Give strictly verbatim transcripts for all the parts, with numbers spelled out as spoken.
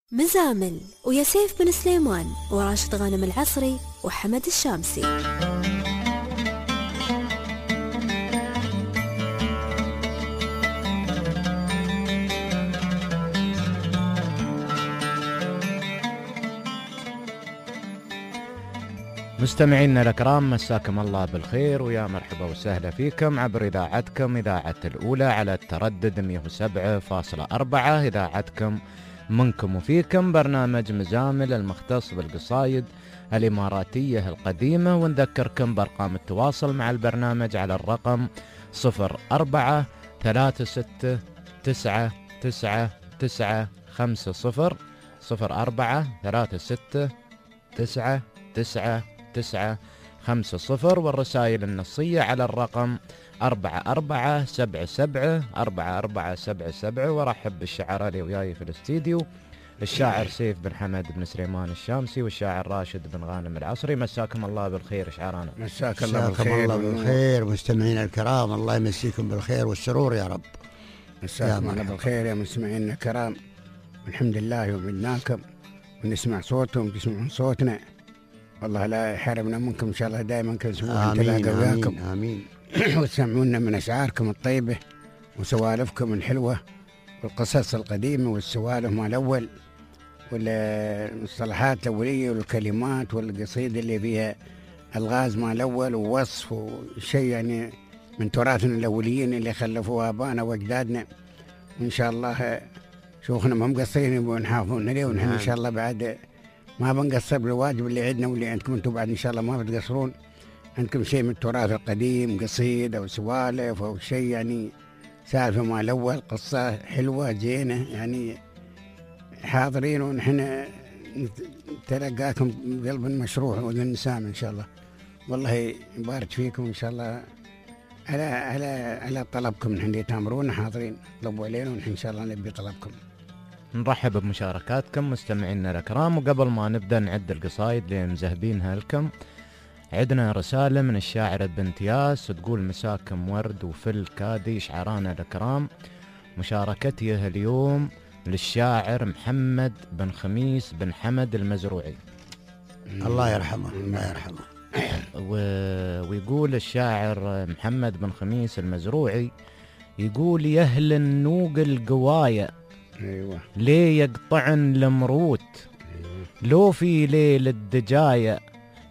مزامل ويا سيف بن سليمان وراشد غانم العصري وحمد الشامسي. مستمعينا الأكرام، مساكم الله بالخير ويا مرحبا وسهلا فيكم عبر إذاعتكم إذاعة الأولى على التردد مئة وسبعة فاصلة أربعة، إذاعتكم منكم وفيكم، برنامج مزامل المختص بالقصايد الإماراتية القديمة. ونذكركم بأرقام التواصل مع البرنامج على الرقم صفر أربعة ثلاثة ستة تسعة تسعة تسعة خمسة صفر صفر أربعة ثلاثة ستة تسعة تسعة تسعة خمسة صفر، والرسائل النصية على الرقم أربعة أربعة سبعة سبعة أربعة أربعة سبعة سبعة. ورحب بالشعراء اللي وياي في الاستديو، الشاعر سيف بن حمد بن سليمان الشامسي والشاعر راشد بن غانم العصري. مساكم الله بالخير شعرانا. مساك الله بالخير. الله بالخير مستمعينا الكرام، الله يمسيكم بالخير والسرور يا رب. مساكم الله بالخير يا مستمعينا الكرام، والحمد لله وبدناكم ونسمع صوتهم وتسمعون صوتنا، والله لا يحرمنا منكم إن شاء الله، دائما كنسمعون تلاقى وياكم. آمين وتسمعونا من أشعاركم الطيبة وسوالفكم الحلوة والقصص القديمة والسوالف مال الأول والمصطلحات الأولية والكلمات والقصيد اللي فيها الغاز مال الأول ووصف وشيء يعني من تراثنا الأوليين اللي خلفوها آبائنا وأجدادنا. وإن شاء الله شيوخنا ما مقصرين ونحافظون عليه، ونحن إن شاء الله بعد ما بنقصر بالواجب اللي عندنا واللي عندكم انتم بعد ان شاء الله ما بتقصرون. عندكم شيء من التراث القديم، قصيد او سوالف او شيء يعني سالفه مال الاول، قصه حلوه زينه يعني حاضرين، ونحن نتلقاكم بقلب مشروع واذن سامع ان شاء الله. والله يبارك فيكم ان شاء الله على على على طلبكم، نحن تامرونا حاضرين، طلبوا علينا ونحن ان شاء الله نبي طلبكم. نرحب بمشاركاتكم مستمعينا الأكرام، وقبل ما نبدأ نعد القصايد اللي مزهبينها لكم، عندنا رسالة من الشاعرة بنت ياس تقول: مساكم ورد وفل كادي شعرانا الأكرام، مشاركتي اليوم للشاعر محمد بن خميس بن حمد المزروعي، الله يرحمه الله يرحمه. و... ويقول الشاعر محمد بن خميس المزروعي، يقول: يهل النوق القوايا أيوة. ليه يقطعن المروت، أيوة. لو في ليل الدجاية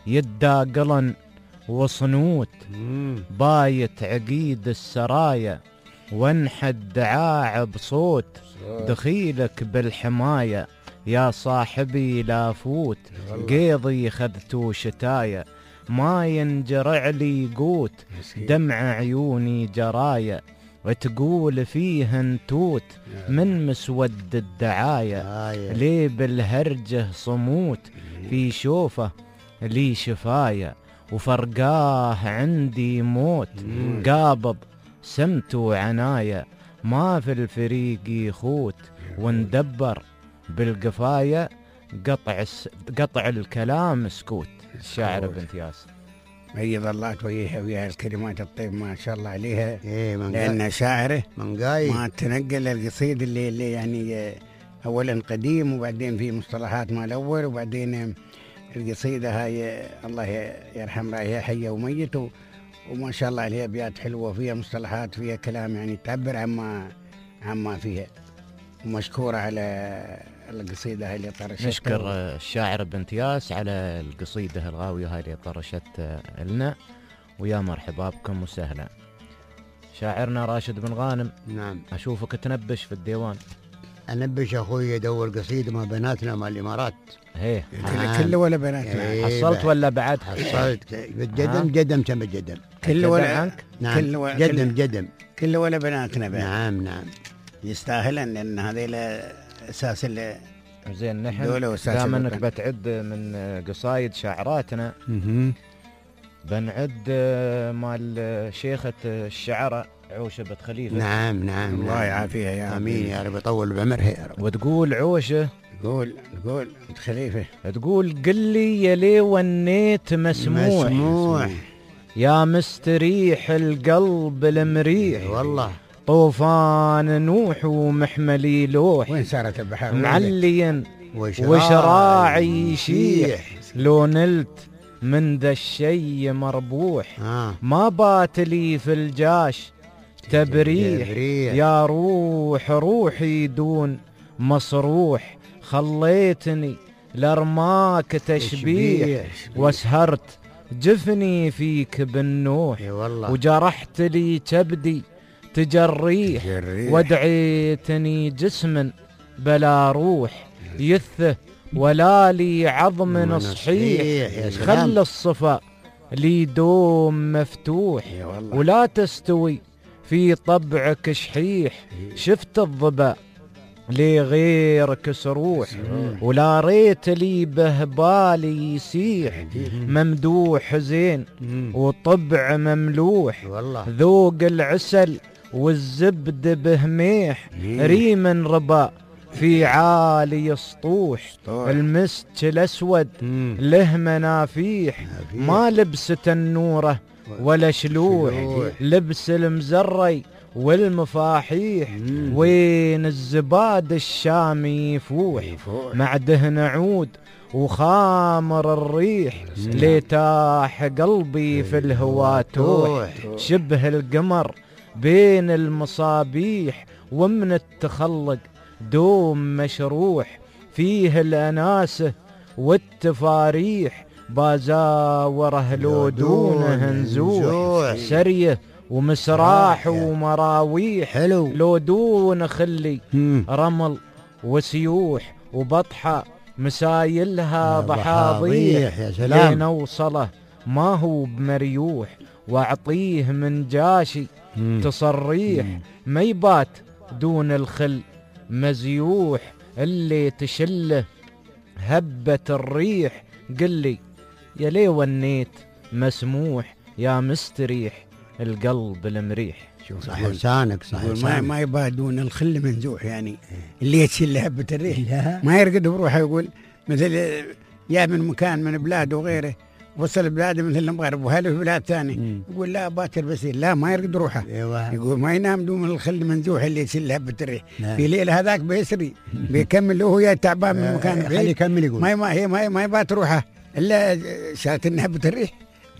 يداقلن وصنوت، مم. بايت عقيد السرايا وانحد دعاع بصوت، دخيلك بالحماية يا صاحبي لا فوت، قيضي خذتو شتايا ما ينجرع لي قوت، دمع عيوني جرايا وتقول فيه انتوت، من مسود الدعاية ليه بالهرجه صموت، في شوفه لي شفاية وفرقاه عندي موت، قابض سمتو عناية ما في الفريق يخوت، وندبر بالقفاية قطع قطع الكلام سكوت. الشاعر بنت ياس هي ظلات وياها وياها الكلمات الطيب ما شاء الله عليها، إيه لأن شاعره ما تنقل القصيد اللي, اللي يعني أولا قديم وبعدين في مصطلحات مال الأول، وبعدين القصيدة هاي الله يرحم رايها حية وميت، وما شاء الله عليها أبيات حلوة فيها مصطلحات فيها كلام يعني تعبر عما عما فيها، ومشكورة على القصيدة هاي اللي طرشتها. نشكر الشاعر بنت ياس على القصيدة الغاوية هاي اللي طرشت لنا، ويا مرحبا بكم وسهلا. شاعرنا راشد بن غانم، نعم أشوفك تنبش في الديوان. أنبش أخوي يدور قصيدة مع بناتنا مع الإمارات. هيه نعم. كله ولا بناتنا؟ ايه حصلت ولا بعد؟ حصلت بالجدم جدم تم الجدم. كله ولا عنك؟ نعم كل و... جدم جدم كله ولا بناتنا بعد. نعم نعم يستاهلن، لأن هذه أساس اللي زين. نحن دام انك بتعد من قصايد شاعراتنا بنعد مال شيخة الشعراء عوشة بنت خليفة. نعم نعم الله يعافيها يا امين يا رب، يطول بعمرها يا رب. وتقول عوشة، تقول تقول بنت خليفة، تقول: قل لي يا لي ونيت مسموح, مسموح يا مستريح القلب المريح، والله طوفان نوح ومحملي لوح، وين صارت البحر معليا وشراعي يشيح، لو نلت من ذا الشي مربوح، آه. ما بات لي في الجاش تبريح، يا روح روحي دون مصروح، خليتني لرماك تشبيح، واسهرت جفني فيك بالنوح، وجرحت لي كبدي تجريح، ودعيتني جسم بلا روح، يثه ولا لي عظم صحيح، خل الصفا لي دوم مفتوح، ولا تستوي في طبعك شحيح، شفت الضبا لي غيرك سروح، ولا ريت لي بهبالي يسيح، ممدوح زين وطبع مملوح، ذوق العسل والزبد بهميح، ريم ربا في عالي سطوح، المسك الأسود له منافيح، ما لبست النورة ولا شلوح، لبس المزري والمفاحيح، وين الزباد الشامي يفوح، مع دهن عود وخامر الريح، ليتاح قلبي في الهوا توح، شبه القمر بين المصابيح، ومن التخلق دوم مشروح، فيه الأناسة والتفاريح، بازاوره لو دونه نزوح، سريه ومسراح ومراويح، حلو لو دون خلي رمل وسيوح، وبطحة مسايلها ضحاضيح، يا سلام لين اوصله ما هو بمريوح، واعطيه من جاشي تصريح، ما يبات دون الخل مزيوح، اللي تشله هبة الريح، قل لي يا لي ونيت مسموح، يا مستريح القلب المريح. صح لسانك صح ما ما يبات دون الخل منزوح، يعني اللي يتشله هبة الريح ما يرقد بروحه، يقول مثل يا من مكان من بلاد وغيره، وصل بلاده مثل المغرب وهلا في بلاد ثاني، يقول لا باكر بسير، لا ما يرقد روحه، يقول ما ينام دون الخل منزوح اللي يتشله هبة الريح، في ليله هذاك بيسري بيكمل له يا تعبان من مكان بعيد، يكمل يقول ما هي ما ما يبات روحه الا شات هبة الريح.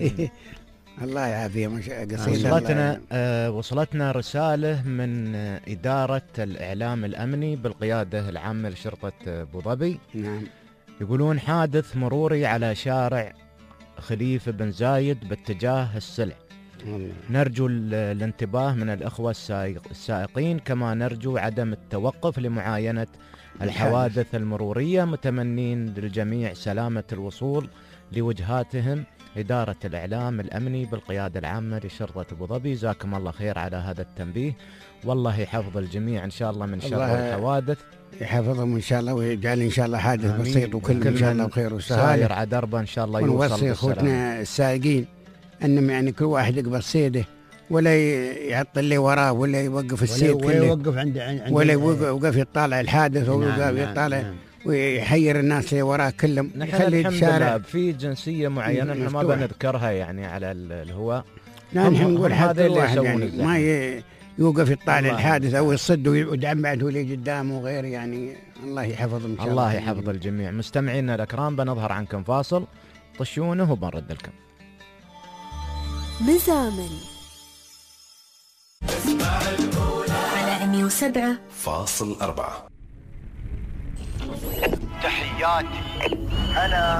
الله يعافيه. وصلتنا آه وصلتنا رسالة من آه إدارة الإعلام الأمني بالقيادة العامة لشرطة أبو ظبي. نعم. يقولون حادث مروري على شارع خليفة بن زايد باتجاه السلع. والله. نرجو الانتباه من الأخوة السائقين، كما نرجو عدم التوقف لمعاينة الحوادث المرورية، متمنين للجميع سلامة الوصول لوجهاتهم. إدارة الإعلام الأمني بالقيادة العامة لشرطة أبو ظبي، جزاكم الله خير على هذا التنبيه، والله يحفظ الجميع إن شاء الله من شر الحوادث، يحفظهم إن شاء الله، ويجعل إن شاء الله حادث بسيط وكل إن شاء الله بخير وسهالة، ساير على دربه إن شاء الله يوصل بالسلامة. ونوصي أخوتنا السائقين أنهم يعني كل واحد يقبل صيده، ولا يعطل اللي وراه، ولا يوقف السيد كله، ولا يوقف عند, عند ولا يوقف يطالع الحادث، نعم ويوقف نعم يطالع نعم ويحير الناس اللي وراه كلهم. نحن الحمد لله في جنسية معينة نحن ما بنذكرها يعني على الهواء، نحن نقول هذا الواحد يعني ما يوقف يطالع الحادث أو يصد ويدعم بعده اللي قدامه وغير، يعني الله يحفظهم إن شاء الله. الله يحفظ الجميع. مستمعينا الأكرام بنظهر عنكم فاصل، طشونه وبنرد لكم. مزامل على مية وسبعة فاصل أربعة. تحياتي هلا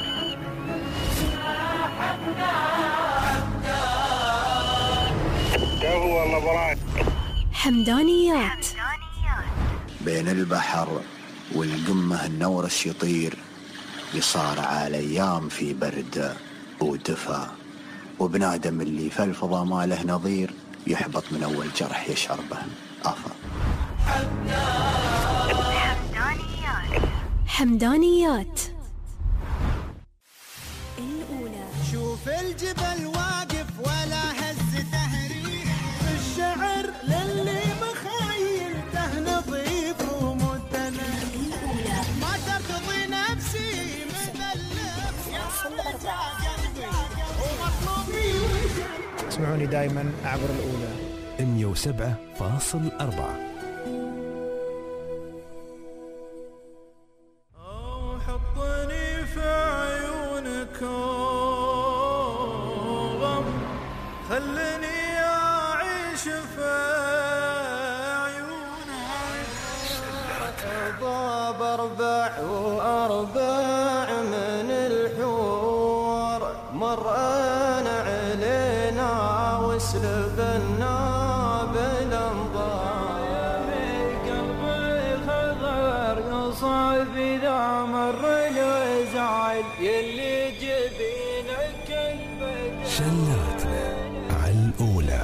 هو الله براك. حمدانيات بين البحر والقمة النورس يطير، يصارع الأيام في برد ودفا، وبنادم اللي في الفضا ما له نظير، يحبط من أول جرح يشعر به أفا. حمدانيات الأولى. شوف الجبل واقف ولا هز تهريج، الشعر للي مخايلته نظيف ومدلل، ما ترتضي نفسي من اللبس ومطلوبي. اسمعوني دائما عبر الأولى مية وسبعة فاصل أربعة. حطني في عيونك غم، خلني أعيش في عيونك. ضاب أربع وأربع من الحور، مرأنا علينا وسلبنا بالانظار. من قلبي خضر قصب إذا مر الوزعل، يلي جبينك البدر. شلاتنا على الأولى.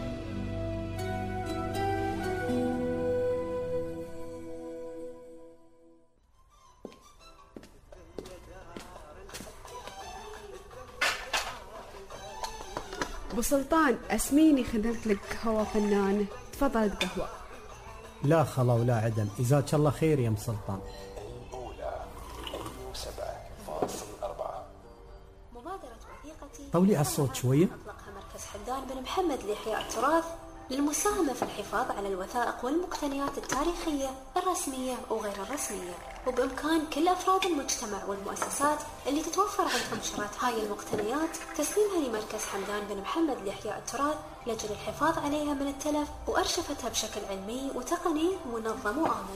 ابو سلطان اسميني خذلت لك قهوه فنانه، تفضل قهوه. لا خلا ولا عدم، جزاك الله خير يا ام سلطان. الأولى سبعة فاصل أربعة. مبادرة وثيقتي طولي على الصوت شويه. أطلقها مركز حمدان بن محمد لإحياء التراث للمساهمة في الحفاظ على الوثائق والمقتنيات التاريخية الرسمية وغير الرسمية، وبإمكان كل أفراد المجتمع والمؤسسات اللي تتوفر عندهم شرايط هاي المقتنيات تسليمها لمركز حمدان بن محمد لإحياء التراث لأجل الحفاظ عليها من التلف وأرشفتها بشكل علمي وتقني منظم وآمن.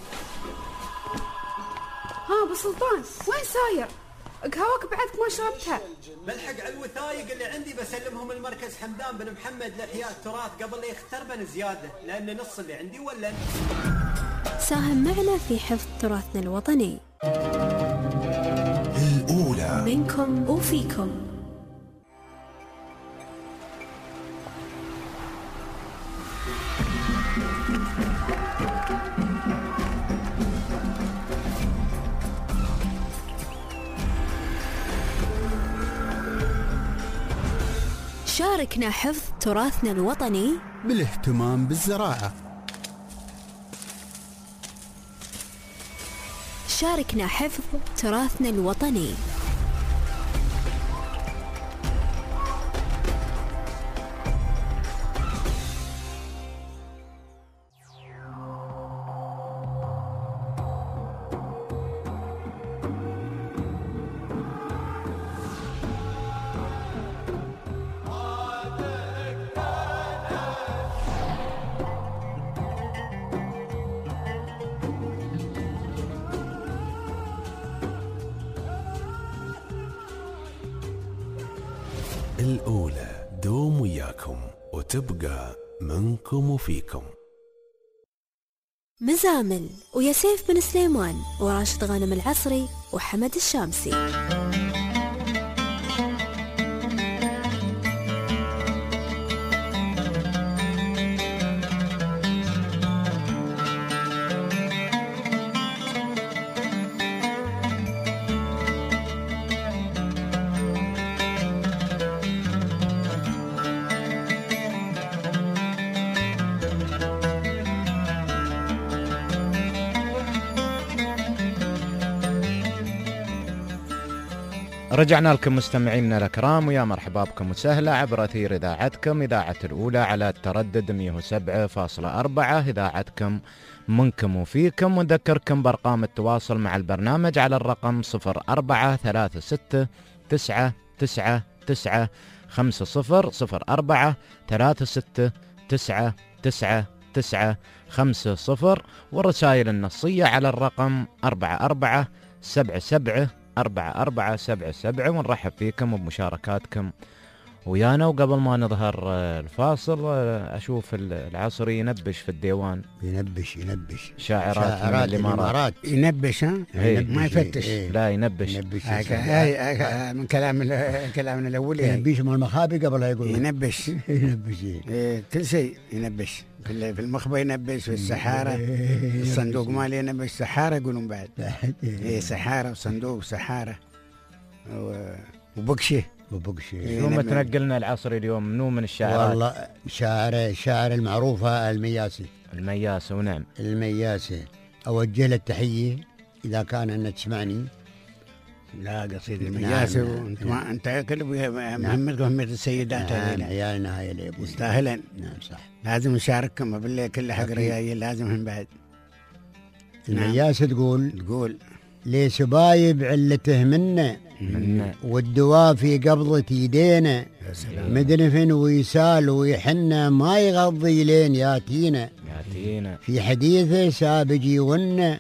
ها ابو سلطان وين ساير؟ قهوك بعدك ما شربتها. بلحق على الوثائق اللي عندي بسلمهم المركز حمدان بن محمد لإحياء التراث قبل لا يختربن زيادة، لأن نص اللي عندي ولا. ساهم معنا في حفظ تراثنا الوطني. الأولى منكم وفيكم. شاركنا حفظ تراثنا الوطني بالاهتمام بالزراعة. شاركنا حفظ تراثنا الوطني. الأولى دوم وياكم وتبقى منكم وفيكم. مزامل ويا سيف بن سليمان وراشد غانم العصري وحمد الشامسي. رجعنا لكم مستمعينا الأكرام، ويا مرحبا بكم وسهلا عبر أثير إذاعتكم إذاعة الأولى على التردد مية وسبعة فاصلة أربعة، إذاعتكم منكم وفيكم. ونذكركم بأرقام التواصل مع البرنامج على الرقم صفر أربعة ثلاثة ستة تسعة تسعة تسعة خمسة صفر صفر أربعة ثلاثة ستة تسعة تسعة تسعة خمسة صفر، والرسائل النصية على الرقم أربعة أربعة سبعة سبعة أربعة أربعة سبعة سبعة. ونرحب فيكم وبمشاركاتكم ويانا. وقبل ما نظهر الفاصل أشوف العصري ينبش في الديوان، ينبش ينبش شاعرات, شاعرات من الإمارات. ينبش ها ينبش ما يفتش. إيه. لا ينبش, ينبش. هاي من كلام كلامنا الأول ينبش من المخابي قبل لا يقول ينبش ينبش إيه كل شيء ينبش، في المخبة ينبش، في السحارة الصندوق مالي ينبش، سحارة يقولون بعد. إيه سحارة وصندوق وسحارة وبقشة وبقشة. شو متنقلنا العصري اليوم؟ منو من الشاعرات؟ والله شاعر الشاعر المعروفة المياسي. المياسي ونعم المياسي. أوجه له التحية إذا كان أنه تسمعني، لا قصيدة المياس. وانت ما انت كل مهمتك مهمة السيدات هذه. عيالنا هاي اللي يستاهلن. نعم صح. لازم نشاركهم بالله كل حق ريايين لازم بعد. المياس تقول تقول لي سبايب علته منا والدواء في قبضة يدينا مدنفن ويسال ويحنا ما يغضي لين ياتينا ياتينا في حديثه سابجي ونا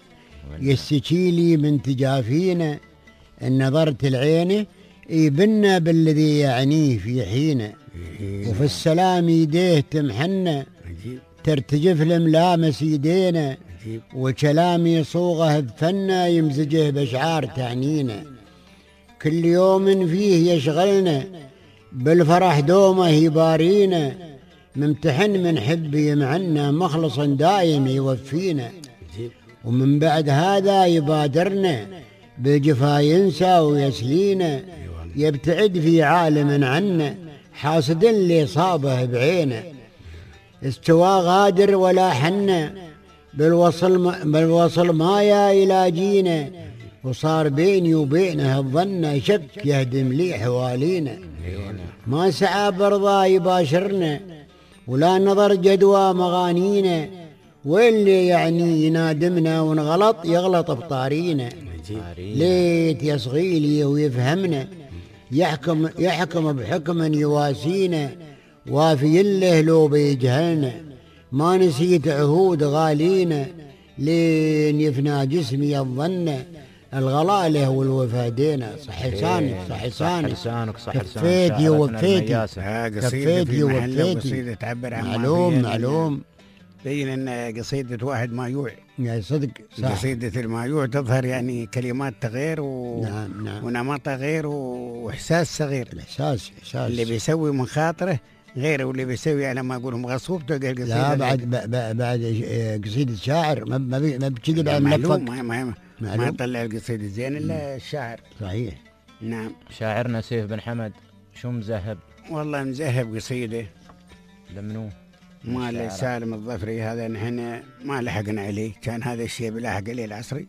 يستشيلي من تجافينا ان نظرت العين يبنى بالذي يعنيه في حينه وفي السلام يديه تمحنا ترتجف الملامس يدينا وكلامي صوغه بفنا يمزجه بشعار تعنينا كل يوم فيه يشغلنا بالفرح دومه يبارينا ممتحن من حب يمعنا مخلصا دايم يوفينا ومن بعد هذا يبادرنا بالجفا ينسى ويسلينا يبتعد في عالم عنا حاسد اللي صابه بعينه استوى غادر ولا حنا بالوصل ما, بالوصل ما يا يلاجينا وصار بيني وبينه الظن شك يهدم لي حوالينا ما سعى برضا يباشرنا ولا نظر جدوى مغانينا واللي يعني ينادمنا ونغلط يغلط بطارينا ليت يصغيلي ويفهمنا يحكم يحكم بحكم يواسينا وافي له لو بيجهلنا ما نسيت عهود غالينا لين يفنى جسمي الظن الغلاله والوفادينا صح لسانك صح لسانك لسانك صح كفيتي ووفيتي كفيتي ووفيتي تعبر عن معلوم معلوم بين ان قصيدة واحد مايوع يعني صدق صح. قصيدة المايوع تظهر يعني كلمات غير و... نعم نعم. ونمط غير واحساس صغير. الاحساس احساس اللي بيسوي من خاطره غير واللي بيسوي على ما اقولهم غصوب تلقى القصيدة. لا بعد بعد قصيدة شاعر ما ما ما بكذب عن معلوم ما ما ما, ما يطلع القصيدة زين الا الشاعر. صحيح. نعم. شاعرنا سيف بن حمد شو مذهب؟ والله مذهب قصيدة لمنو؟ مال سالم الظفري هذا نحن ما لحقنا عليه كان هذا الشيء بلاحق عليه العصري.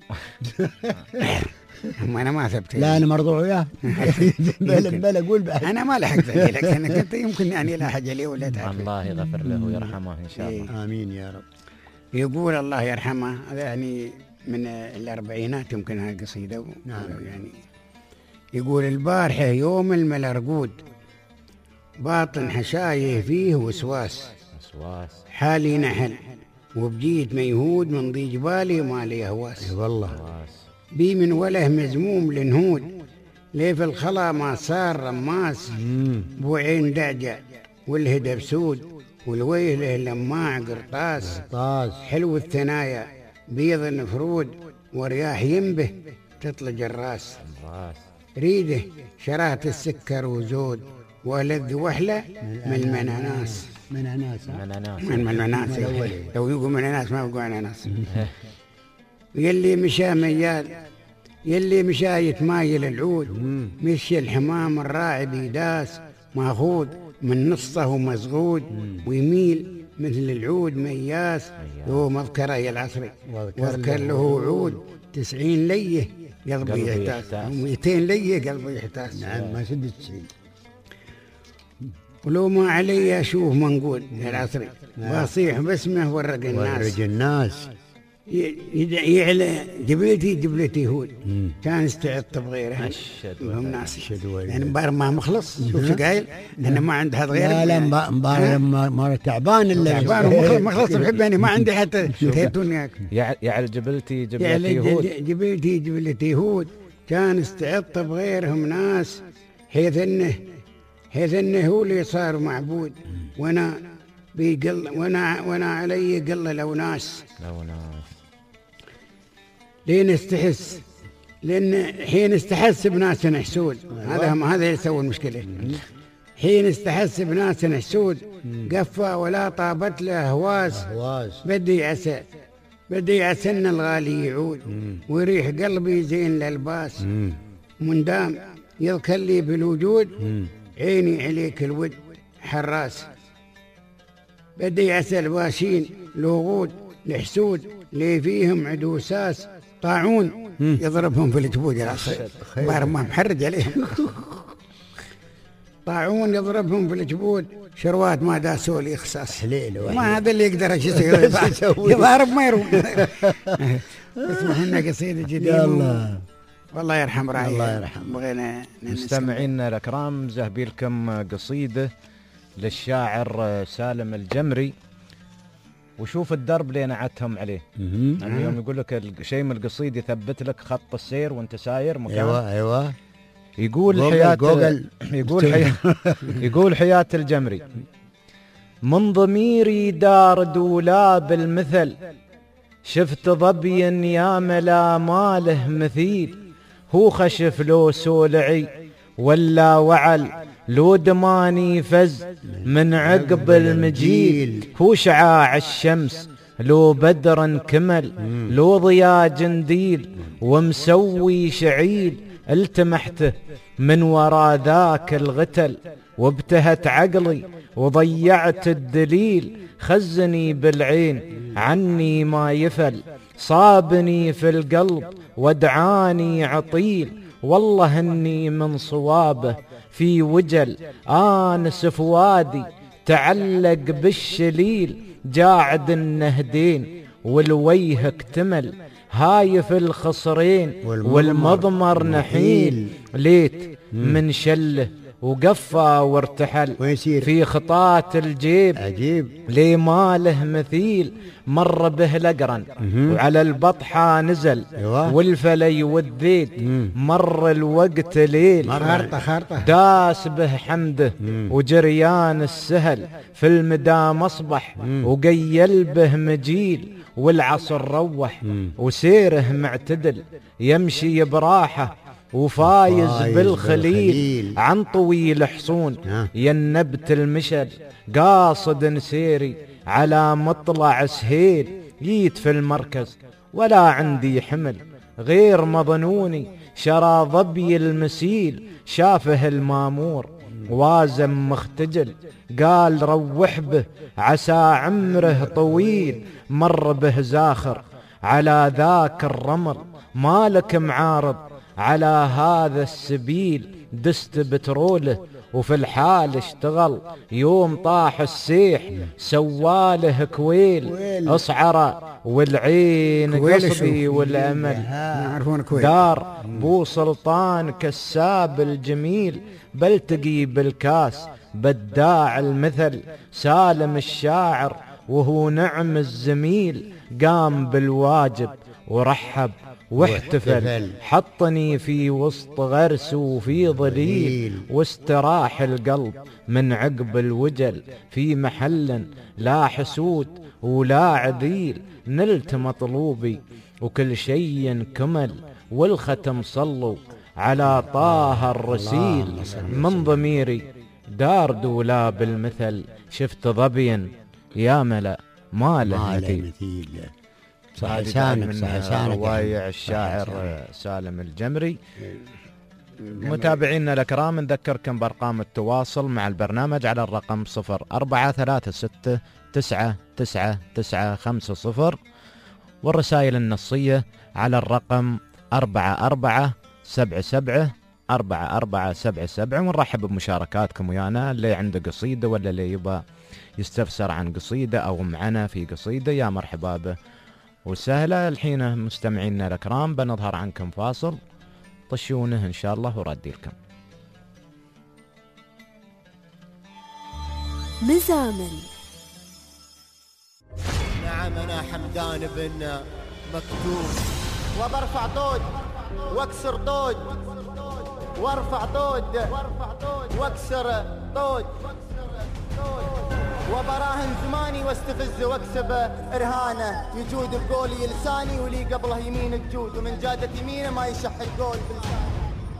انا ما ثبت لا انا مرضوع وياه بلا بلا قول بقى. انا ما لحقت عليه لكن كنت يمكن اني لاحق عليه ولا تعرف. الله يغفر له ويرحمه ان شاء الله. امين يا رب. يقول الله يرحمه هذا يعني من الاربعينات يمكن هاي القصيده. نعم. يعني يقول البارحه يوم الملرقود باطن حشايه فيه وسواس وسواس حالي نحل وبجيت ميهود من ضي جبالي وما لي هواس. والله بي من وله مزموم لنهود ليه في الخلا ما صار رماس بوعين دعجة والهدى بسود والويله لماع قرطاس حلو الثنايا بيض النفرود ورياح ينبه تطلج الراس ريده شرات السكر وزود ولذ وحلة من المناناس. مناناس من المناناس لو يقول مناناس ما يقول اناناس. يلي مشى ميال يلي مشى يتمايل العود مشي الحمام الراعي بيداس ماخوذ من نصه ومزغود ويميل مثل العود مياس. هو مذكره يا العصري واذكر له عود تسعين ليه قلبي يحتاس ومئتين ليه قلبي يحتاس. نعم ما شدت شيء. ولو ما علي اشوف منقول يا العصري واصيح باسمه ورق الناس. ورق الناس يعلى جبلتي جبلتي هود كان استعدت بغيره هم ناس يعني مبار ما مخلص شوف شو قايل انا ما عندي هذا غير. لا لا مبار ما تعبان الا تعبان مخلص بحبني ما عندي حتى تيتوني يعل جبلتي جبلتي هود جبلتي جبلتي هود كان استعدت بغيرهم ناس حيث انه حيث انه هو اللي صار معبود وانا بيقل وانا وانا علي قل لو ناس لو ناس لين استحس لان حين استحس بناس حسود هذا هم هذا يسوي المشكله. حين استحس بناس حسود قفى ولا طابت له هواس بدي عسى بدي عسى ان الغالي يعود ويريح قلبي زين للباس مندام يذكر لي بالوجود عيني عليك الود حراس. بدي عسى الباشين لوغود لحسود لي فيهم عدوساس طاعون يضربهم في الجبود العصير بارم ما محرج عليهم. طاعون يضربهم في الجبود، شروات ما داسوا لي إخصاص، ما هذا اللي يقدر يسوي يضرب ما يروح. اسمعنا قصيدة جديدة والله يرحم راعي. الله يرحم. بغينا مستمعينا الأكرام زهبي لكم قصيدة للشاعر سالم الجمري، وشوف الدرب اللي نعتهم عليه. اليوم يقول لك شيء من القصيد يثبت لك خط السير وانت ساير مكان. ايوه ايوه يقول جوجل حياة جوجل. يقول حياة يقول حياة الجمري: من ضميري دار دولاب المثل، شفت ظبيا يا ملا ماله مثيل، هو خشف لو سولعي ولا وعل، لو دماني فز من عقب المجيل، هو شعاع الشمس لو بدر كمل، لو ضياء جنديل ومسوي شعيل، التمحته من ورا ذاك الغتل، وابتهت عقلي وضيعت الدليل، خزني بالعين عني ما يفل، صابني في القلب ودعاني عطيل، والله اني من صوابه في وجل، آنس فؤادي تعلق بالشليل، جاعد النهدين والويه اكتمل، هايف الخصرين والمضمر نحيل، ليت من شله وقفى وارتحل، في خطات الجيب عجيب لي ماله مثيل، مر به الأقرن وعلى البطحة نزل، والفلي والذيد مر الوقت ليل، خارطة خارطة داس به حمده وجريان السهل، في المدى مصبح وقيل به مجيل، والعصر روح وسيره معتدل، يمشي براحة وفايز بالخليل، عن طويل حصون ينبت المشل، قاصد سيري على مطلع سهيل، جيت في المركز ولا عندي حمل غير مظنوني، شرى ظبي المسيل، شافه المامور وازم مختجل، قال روح به عسى عمره طويل، مر به زاخر على ذاك الرمل، مالك معارض على هذا السبيل، دست بتروله وفي الحال اشتغل، يوم طاح السيح سواله كويل، اصعر والعين قصبي والامل، دار بو سلطان كساب الجميل، بلتقي بالكاس بداع المثل، سالم الشاعر وهو نعم الزميل، قام بالواجب ورحب واحتفل، حطني في وسط غرس وفي ظليل، واستراح القلب من عقب الوجل، في محل لا حسود ولا عذيل، نلت مطلوبي وكل شيء كمل، والختم صلوا على طه الرسيل، من ضميري دار دولاب المثل، شفت ظبيا يا ملا ما له مثيل. صح لسانك صح لسانك. رواية الشاعر سالم الجمري. متابعينا الأكرام نذكركم بأرقام التواصل مع البرنامج على الرقم صفر أربعة ثلاثة ستة تسعة تسعة تسعة خمسة صفر، والرسائل النصية على الرقم أربعة أربعة سبعة سبعة أربعة أربعة سبعة سبعة، ونرحب بمشاركاتكم ويانا، اللي عنده قصيدة ولا اللي يبغى يستفسر عن قصيدة أو معنا في قصيدة يا مرحبا به وسهلة. الحين مستمعينا الأكرام بنظهر عنكم فاصل، طشونه إن شاء الله وردي لكم. مزامل. نعم أنا حمدان بن مكتوم، وبرفع ضود واكسر ضود، وارفع ضود واكسر ضود، وبراهن زماني واستفز واكسب ارهانه، يجود بقولي لساني ولي قبله يمين الجود، ومن جادة يمينه ما يشح القول بلساني.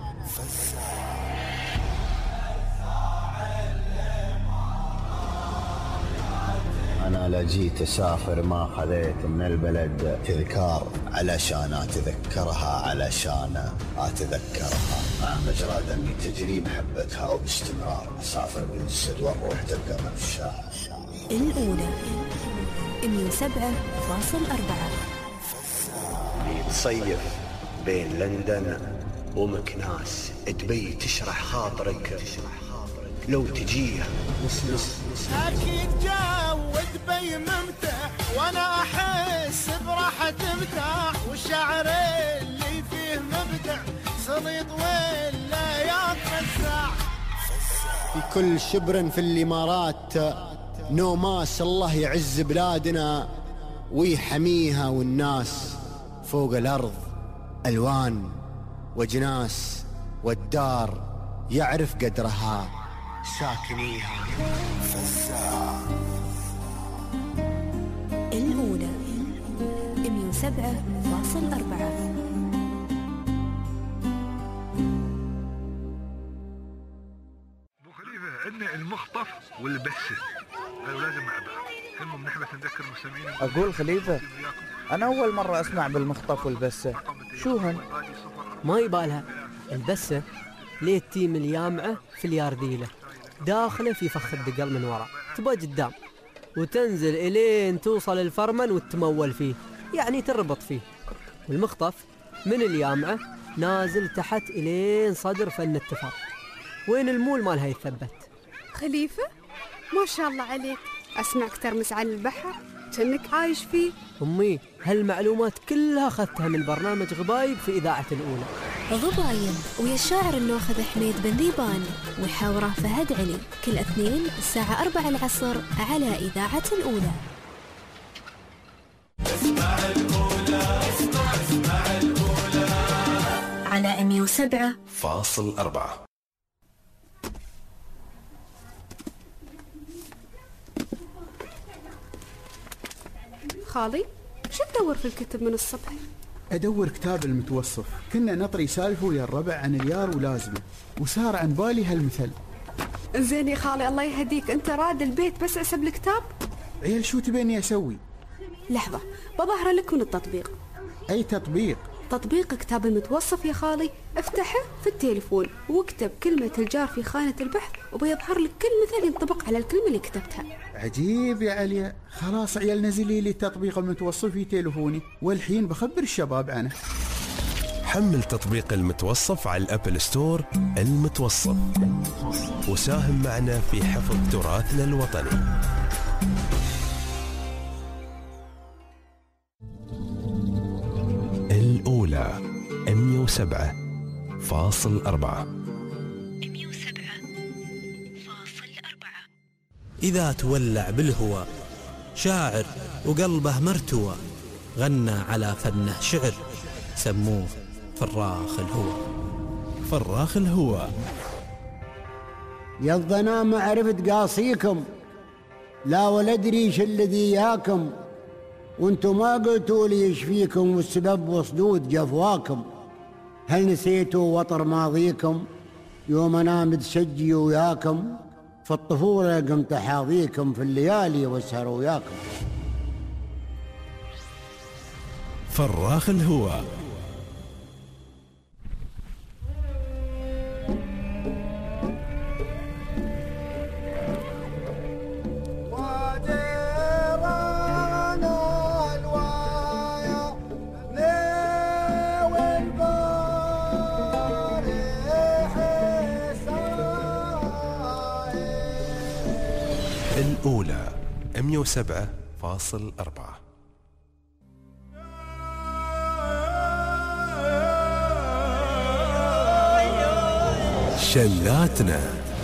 أنا لا جيت أسافر ما خذيت من البلد تذكار، علشان أتذكرها علشان أتذكرها، مع مجرى دمي تجري محبتها وباستمرار أسافر بالجسد والروح تبقى من الشاعر. الأولى مية وسبعة فاصلة أربعة. تصيف بين لندن ومكناس، تبي تشرح خاطرك لو تجيه نص نص. أكيد جو دبي ممتع وأنا أحس براحة مرتاح، والشعر اللي فيه مبدع سليط ولا يتفزع. في كل شبر في الإمارات نوماس الله يعز بلادنا ويحميها، والناس فوق الأرض ألوان وجناس، والدار يعرف قدرها ساكنيها. فزاع الأولى مية وسبعة فاصل أربعة. ابو خليفه عندنا المخطف والبسه، قالوا لازم مع بعض. المهم نحن نذكر المستمعين. اقول خليفه انا اول مره اسمع بالمخطف والبسه، شو هن؟ ما يبالها البسه ليه التيم اليامعه في اليارديله، داخله في فخ الدقل من وراء، تبى قدام وتنزل الين توصل الفرمن وتمول فيه، يعني تربط فيه. والمخطف من اليامعه نازل تحت الين صدر فن التفاق، وين المول مالها يثبت. خليفه ما شاء الله عليك، اسمعك ترمس على البحر كأنك عايش فيه. امي هالمعلومات كلها اخذتها من برنامج غبايب في اذاعه الاولى. غبايب ويا الشاعر الناخذ حميد بن ذيبان وحاوره فهد علي، كل اثنين الساعه أربعة العصر على اذاعه الاولى. اسمع الاولى، اسمع اسمع الاولى على مية وسبعة فاصل أربعة. خالي شو تدور في الكتب من الصبح؟ أدور كتاب المتوصف، كنا نطري سالفه ويا الربع عن اليار ولازمه، وصار عن بالي هالمثل. زين يا خالي الله يهديك، أنت راد البيت بس أسب الكتاب؟ عيال شو تبيني أسوي؟ لحظة بظهر لك من التطبيق. أي تطبيق؟ تطبيق كتاب المتوصف يا خالي، افتحه في التليفون واكتب كلمة الجار في خانة البحث وبيظهر لك كل مثل ينطبق على الكلمة اللي كتبتها. عجيب يا عليا، خلاص عيال نزلي لي التطبيق المتوصف في تليفوني، والحين بخبر الشباب عنه. حمل تطبيق المتوصف على الأبل ستور. المتوصف، وساهم معنا في حفظ تراثنا الوطني. الأولى مية وسبعة فاصل أربعة. مية وسبعة فاصل أربعة. إذا تولع بالهوى شاعر وقلبه مرتوى، غنى على فنه شعر سموه فراخ الهوى. فراخ الهوى. يا الظنام عرفت قاصيكم، لا ولا ادري ايش الذي ياكم، وانتم ما قلتوا لي يشفيكم، والسبب وصدود جفواكم. هل نسيتوا وطر ماضيكم يوم انا متشجي وياكم؟ في الطفولة قمت احاضيكم، في الليالي واسهر وياكم. فراخ الهوى. الأولى مية وسبعة فاصل أربعة. شلاتنا.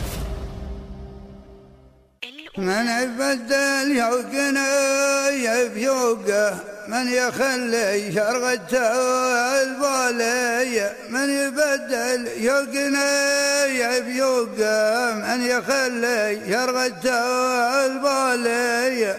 من يبدل يوقنا يبيوقه، من يخلي شرغته البالية، من يبدل يوقنا يبيوقه، من يخلي شرغته البالية.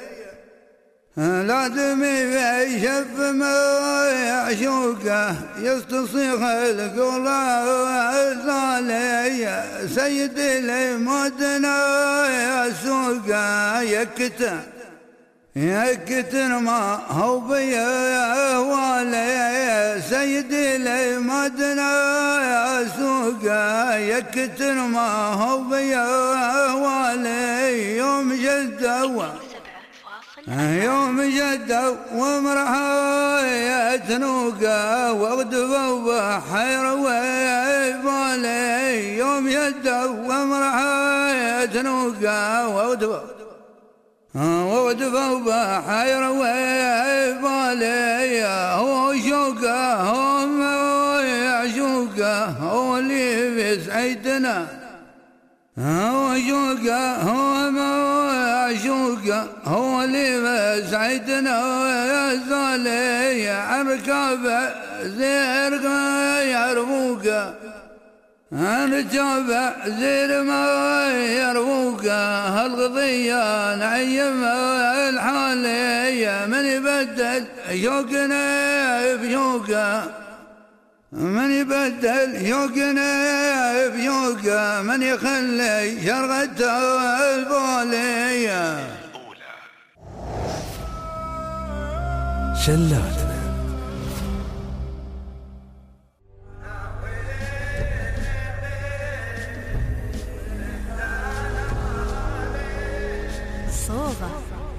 لازم يشف ما يعشوقه، يستصيغ القولا الزالية. سيدي لمدنا يا سوقه يكتن يكتن ما هو بيه والي. سيدي لمدنا يا سوقه يكتن ما هو بيه والي. يوم جدوا يوم جدوا ومرحاية نوقا واغدبوا بحير ويبالي يوم جدوا ومرحاية نوقا واغدبوا واغدبوا بحير ويبالي هو شوقا هم يعشوقا هو اللي بسعيدنا هو شوقا هو معشوقا هو اللي بسعيدنا يا زالي عركب زير يرفوقا عركب زير ما يرفوقا هالقضية نعيم الحالية من يبدل شوقنا بشوقا من يبدل يوقنا بيوقا من يخلي شرغته البولية شلاتنا صوغة.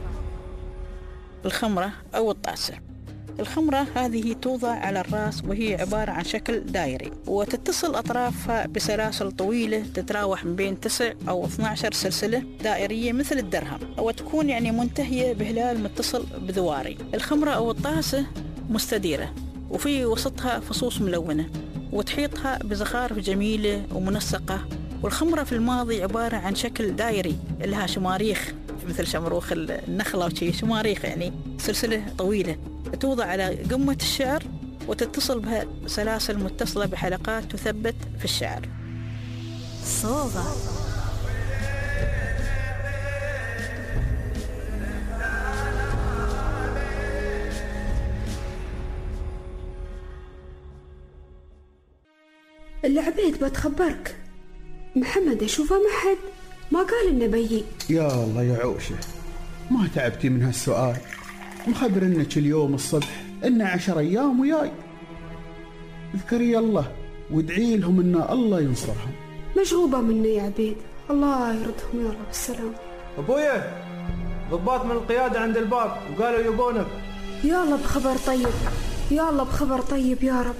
الخمرة أو الطاسة. الخمرة هذه توضع على الرأس وهي عبارة عن شكل دائري وتتصل أطرافها بسلاسل طويلة تتراوح من بين تسع أو اثنتي عشرة سلسلة دائرية مثل الدرهم وتكون يعني منتهية بهلال متصل بذواري. الخمرة أو الطاسة مستديرة وفي وسطها فصوص ملونة وتحيطها بزخارف جميلة ومنسقة. والخمرة في الماضي عبارة عن شكل دائري لها شماريخ مثل شمروخ النخلة وشي شماريخ يعني سلسلة طويلة توضع على قمة الشعر وتتصل بها سلاسل متصلة بحلقات تثبت في الشعر. صوغة. العبيد بتخبرك محمد أشوفه ما حد ما قال إنه بيي. يا الله يا عوشة ما تعبتي من هالسؤال. مخبرنك اليوم الصبح إنه عشر أيام وياي. اذكري الله وادعي لهم إن الله ينصرهم. مشغوبة مني يا عبيد الله يردهم يا رب السلام. أبويا ضباط من القيادة عند الباب وقالوا يبونك. يا الله بخبر طيب يا الله بخبر طيب يا رب.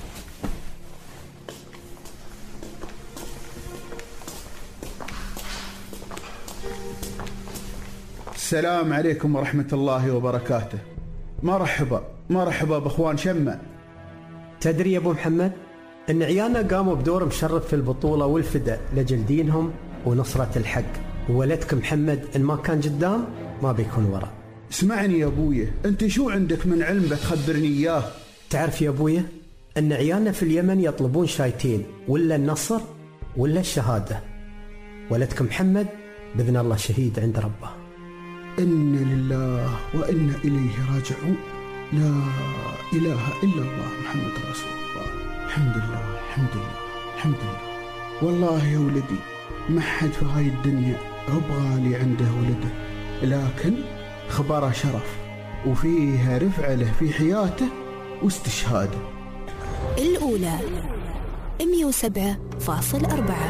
السلام عليكم ورحمة الله وبركاته. مرحبا مرحبا بأخوان شمة. تدري يا أبو محمد أن عيالنا قاموا بدور مشرف في البطولة والفداء لجل دينهم ونصرة الحق، وولدك محمد إن ما كان قدام ما بيكون ورا. اسمعني يا أبويا، أنت شو عندك من علم بتخبرني إياه؟ تعرف يا أبويا أن عيالنا في اليمن يطلبون شايتين، ولا النصر ولا الشهادة. ولدك محمد بإذن الله شهيد عند ربه. إنا لله وإنا إليه راجعون. لا إله إلا الله محمد رسول الله. الحمد لله الحمد لله الحمد لله. والله يا ولدي ما حد في هاي الدنيا أبغى عنده ولده، لكن خبره شرف وفيها رفعة له في حياته واستشهاده. الأولى مية وسبعة فاصل أربعة.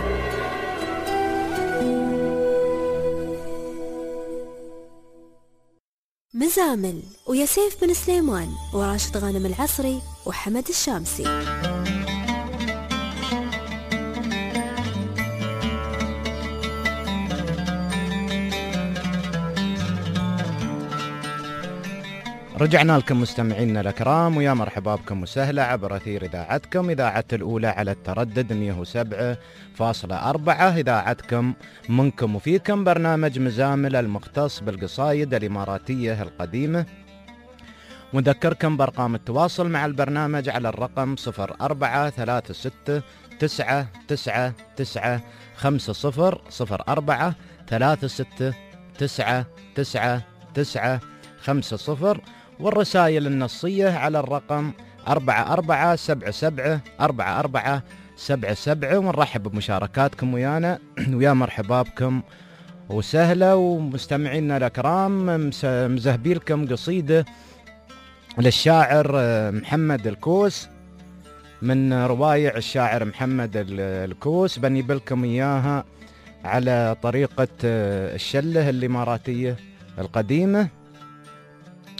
مزامل ويا سيف بن سليمان وراشد غانم العصري وحمد الشامسي. رجعنا لكم مستمعينا الأكرام ويا مرحبا بكم وسهلا عبر أثير إذاعتكم إذاعة الأولى على التردد مية وسبعة فاصلة أربعة. إذاعتكم منكم وفيكم برنامج مزامل المختص بالقصايد الإماراتية القديمة. ونذكركم بأرقام التواصل مع البرنامج على الرقم صفر أربعة ثلاثة ستة تسعة تسعة تسعة خمسة صفر صفر أربعة ثلاثة ستة تسعة تسعة تسعة خمسة صفر، والرسائل النصية على الرقم أربعة أربعة سبعة سبعة أربعة أربعة سبعة سبعة. ونرحب بمشاركاتكم ويانا ويا مرحبا بكم وسهلا. ومستمعينا الأكرام مزهبي لكم قصيدة للشاعر محمد الكوس من روايع الشاعر محمد الكوس، بني بلكم إياها على طريقة الشلة الإماراتية القديمة.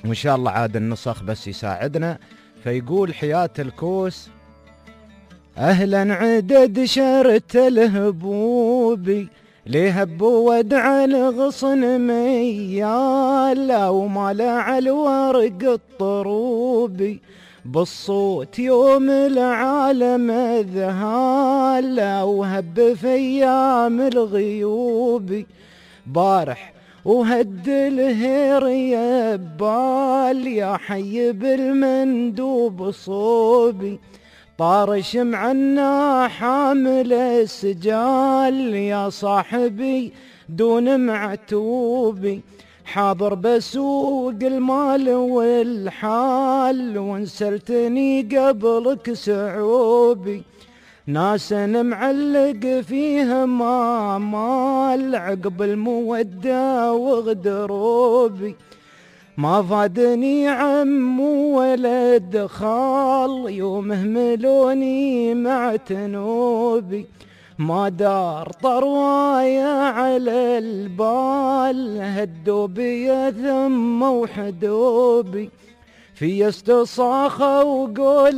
وإن شاء الله عاد النسخ بس يساعدنا. فيقول حياة الكوس أهلا عدد شرت الهبوبي ليهب ودع الغصن ميال ومال على الورق الطروبي بالصوت يوم العالم ذهال وهب في ايام الغيوبي بارح وهد الهير يبال يا حي بالمندوب صوبي طارش معنا حامل السجال يا صاحبي دون معتوبي حاضر بسوق المال والحال وانسلتني قبلك سعوبي ناس معلق فيها ما مال عقب المودة وغدروبي ما فادني عم ولد خال يوم هملوني مع تنوبي ما دار طروايا على البال هدوا بي ثم وحدوبي في استصاخة وقول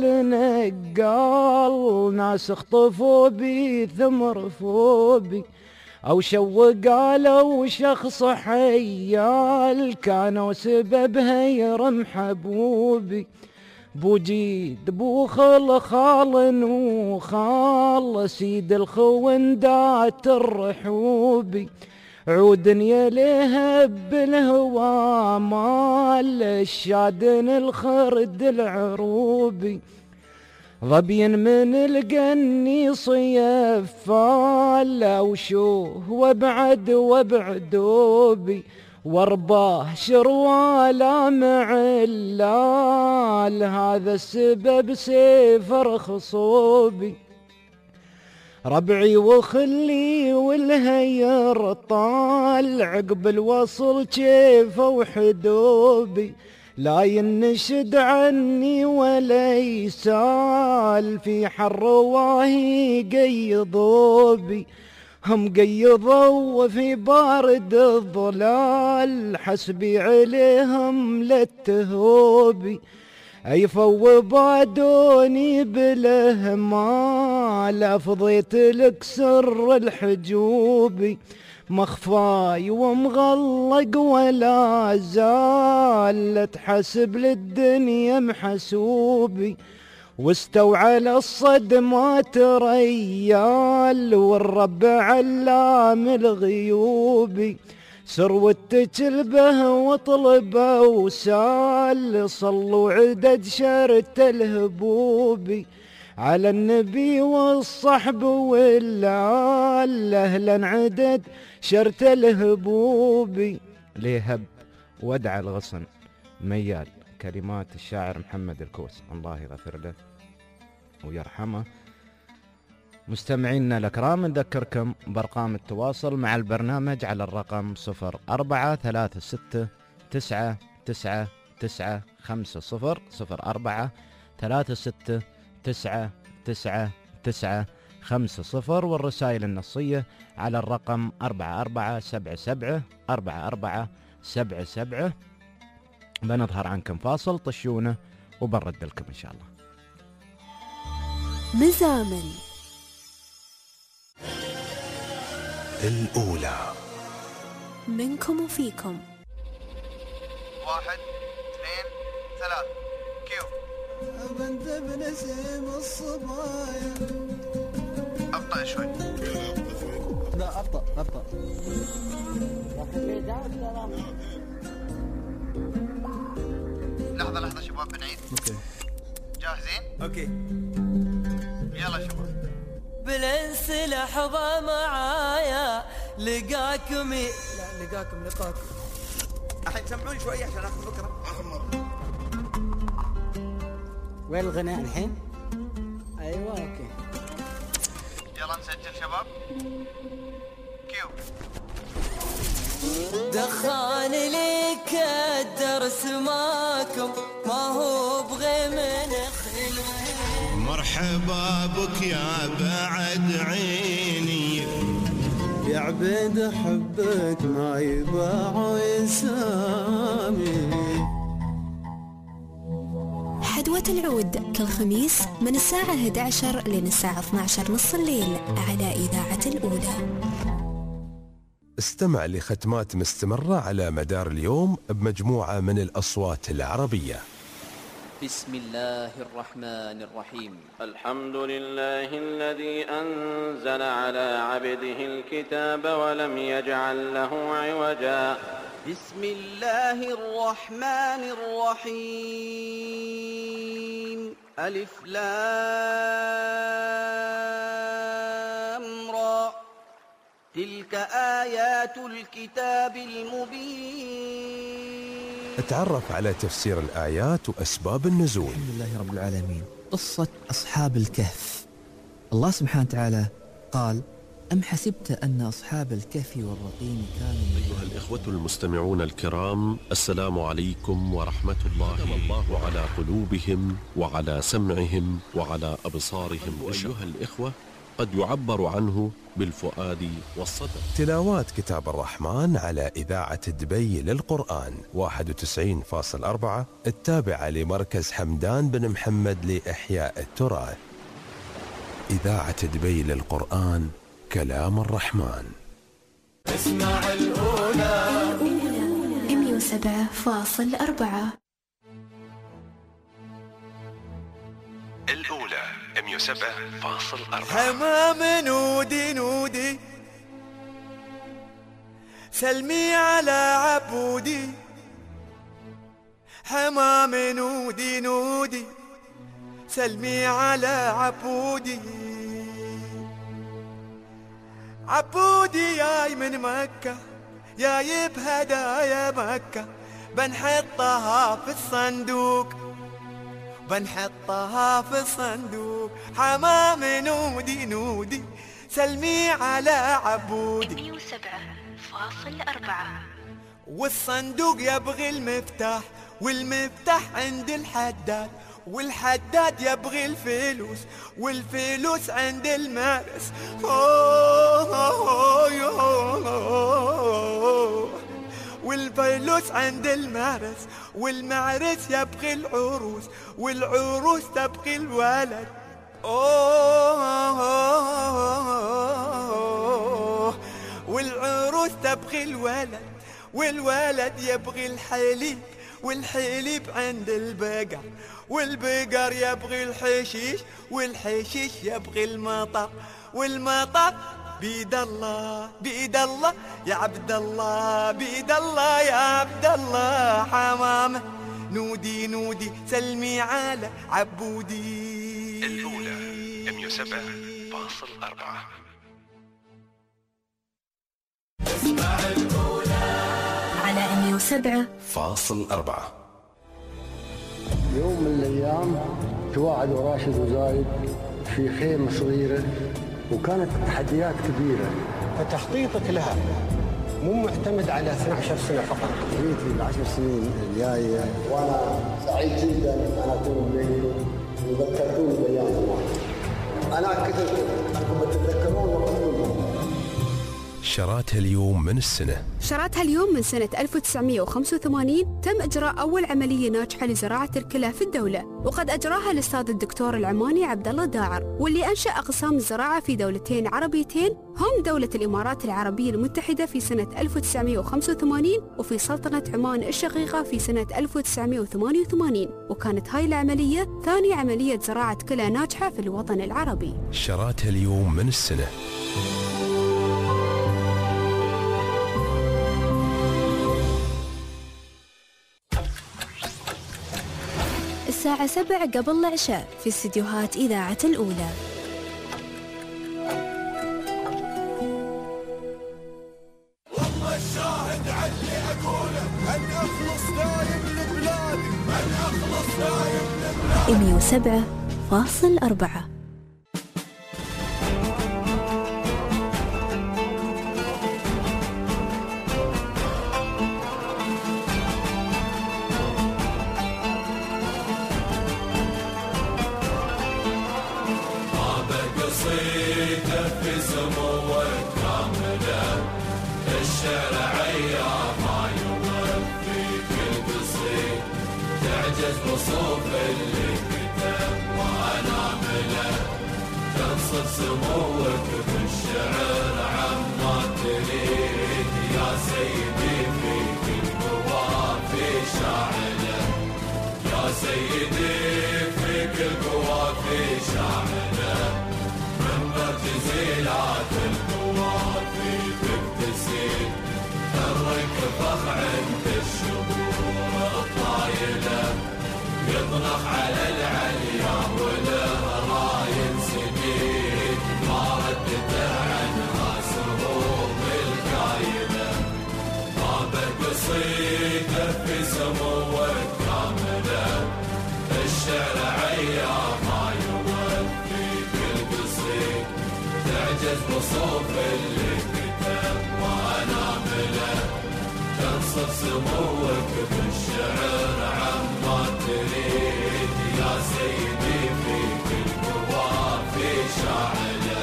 نقال ناس اخطفوا بي ثم رفوا بي أو شو قالوا شخص حيال كانوا سببها يرم حبوبي بوجيد بو خل خال وخال سيد الخوندات الرحوبي عود يليها بالهوى مال الشادن الخرد العروبي ظبي من القنيص يفال وشوه وابعد وابعدوبي وارباه شروالا معلال هذا السبب سيفر خصوبي ربعي وخلي والهير طال عقب الوصل كيف وحدوبي لا ينشد عني ولا يسال في حر واهي قيضوبي هم قيضوا في بارد الظلال حسبي عليهم للتهوبي ايفوا بادوني بالهمال افضيت لك سر الحجوبي مخفاي ومغلق ولا زال تحسب للدنيا محسوبي واستوعى الصدمات ريال والرب علام الغيوبي سروتك البه وطلبه وسال صلوا عدد شرت الهبوبي على النبي والصحب والآل أهلا عدد شرت الهبوبي ليهب ودع الغصن ميال. كلمات الشاعر محمد الكوس الله يغفر له ويرحمه. مستمعينا الأكرام نذكركم بأرقام التواصل مع البرنامج على الرقم صفر أربعة ثلاثة ستة تسعة تسعة تسعة خمسة صفر صفر أربعة ثلاثة ستة تسعة تسعة تسعة خمسة صفر والرسائل النصية على الرقم أربعة أربعة سبعة سبعة أربعة أربعة سبعة سبعة. بنظهر عنكم فاصل طشونه وبنرد لكم إن شاء الله. مزامل الأولى منكم وفيكم. واحد اثنين ثلاث كيو. بنت بنسيم الصبايا. أبطأ شوي. لا أبطأ أبطأ. لحظة لحظة شباب بنعيد. اوكي. جاهزين؟ اوكي. يلا شباب. بالانس لحظة معايا لقاكم لا لقاكم لقاكم. الحين سمعوني شوي عشان اخذ فكرة. وين الغناء الحين؟ ايوه اوكي. يلا نسجل شباب. كيو. دخان ليك الدرس ماكم ما هو بغي من خلوه. مرحبا بك يا بعد عيني يا عبيد حبك ما يباع ويسامي. غدوة العود كل خميس من الساعة إحدى عشر لين الساعة اثني عشر نص الليل على إذاعة الأولى. استمع لختمات مستمرة على مدار اليوم بمجموعة من الأصوات العربية. بسم الله الرحمن الرحيم. الحمد لله الذي أنزل على عبده الكتاب ولم يجعل له عوجا. بسم الله الرحمن الرحيم. ألف لام را. تلك آيات الكتاب المبين. اتعرف على تفسير الآيات وأسباب النزول. الحمد لله رب العالمين. قصة أصحاب الكهف. الله سبحانه وتعالى قال: أم حسبت أن أصحاب الكهف والرقيم كانوا. أيها الإخوة المستمعون الكرام، السلام عليكم ورحمة الله. الله على قلوبهم وعلى سمعهم وعلى أبصارهم. أيها الإخوة، قد يعبر عنه بالفؤاد والصدر. تلاوات كتاب الرحمن على إذاعة دبي للقرآن واحد وتسعين فاصلة أربعة التابعة لمركز حمدان بن محمد لإحياء التراث. إذاعة دبي للقرآن، كلام الرحمن. اسمع الأولى مئة وسبعة فاصلة أربعة. الأولى مئة وسبعة فاصلة أربعة. حمام نودي نودي سلمي على عبودي. حمام نودي نودي سلمي على عبودي. عبودي جاي من مكة جايب هدايا مكة، بنحطها في الصندوق بنحطها في الصندوق. حمام نودي نودي سلمي على عبودي. مئة وسبعة فاصلة أربعة. والصندوق يبغي المفتاح، والمفتاح عند الحداد، والحداد يبغي الفلوس، والفلوس عند المارس. والفلوس عند المعرس، والمعرس يبغي العروس، والعروس تبغي الولد. والعروس تبغي الولد، والولد يبغي الحليب، والحليب عند البقر، والبقر يبغي الحشيش، والحشيش يبغي المطر، والمطر بيد الله بيد الله يا عبد الله، بيد الله يا عبد الله. حمامة نودي نودي سلمي على عبودي. الأولى مئة وسبعة فاصلة أربعة. اسمع الأولى على مئة وسبعة فاصلة أربعة. يوم من الأيام تواعدوا راشد وزايد في خيمة صغيرة، وكانت التحديات كبيرة، فتخطيطك لها مو معتمد على اثنتي عشرة سنة فقط. تريد العشر سنين الجاية، وأنا سعيد جدا أن أكون بينكم وذكرتوني بأيام زمان. أنا كنت أنكم تتذكرون وقتكم. شراتها اليوم من السنة. شراتها اليوم من سنة ألف وتسعمئة وخمسة وثمانين تم إجراء أول عملية ناجحة لزراعة الكلى في الدولة، وقد أجراها الأستاذ الدكتور العماني عبد الله داعر، واللي أنشأ أقسام الزراعة في دولتين عربيتين هم دولة الإمارات العربية المتحدة في سنة ألف وتسعمئة وخمسة وثمانين، وفي سلطنة عمان الشقيقة في سنة ألف وتسعمئة وثمانية وثمانين، وكانت هاي العملية ثاني عملية زراعة كلى ناجحة في الوطن العربي. شراتها اليوم من السنة. الساعة سبع قبل العشاء في استديوهات إذاعة الأولى. والله الشاهد علي أقوله، أن أخلص دايم لبلادي، أن أخلص دايم لبلادي. مئة وسبعة فاصلة أربعة. في سموك كاملة الشرعية ما يوفي كل قصيد تعجز وصوف اللي تنصب سموك بالشعر عما تريد يا سيدي فيك القوافي شاعلة يا سيدي فيك القوافي شاعلة من برتزيلات القوافي تكتسي الركبخ عند الشهور الطايلة يطنخ على العليا وله راين سديد ما ردته عنها سهوم الكايلة بابه قصيده في سموه كاملة الشعر عيا ما يوفي كل قصيد تعجز بصوف اللي كتب وانامله تنصب سموك بالشعر عما تريد يا سيدي فيك القوافي شاعلة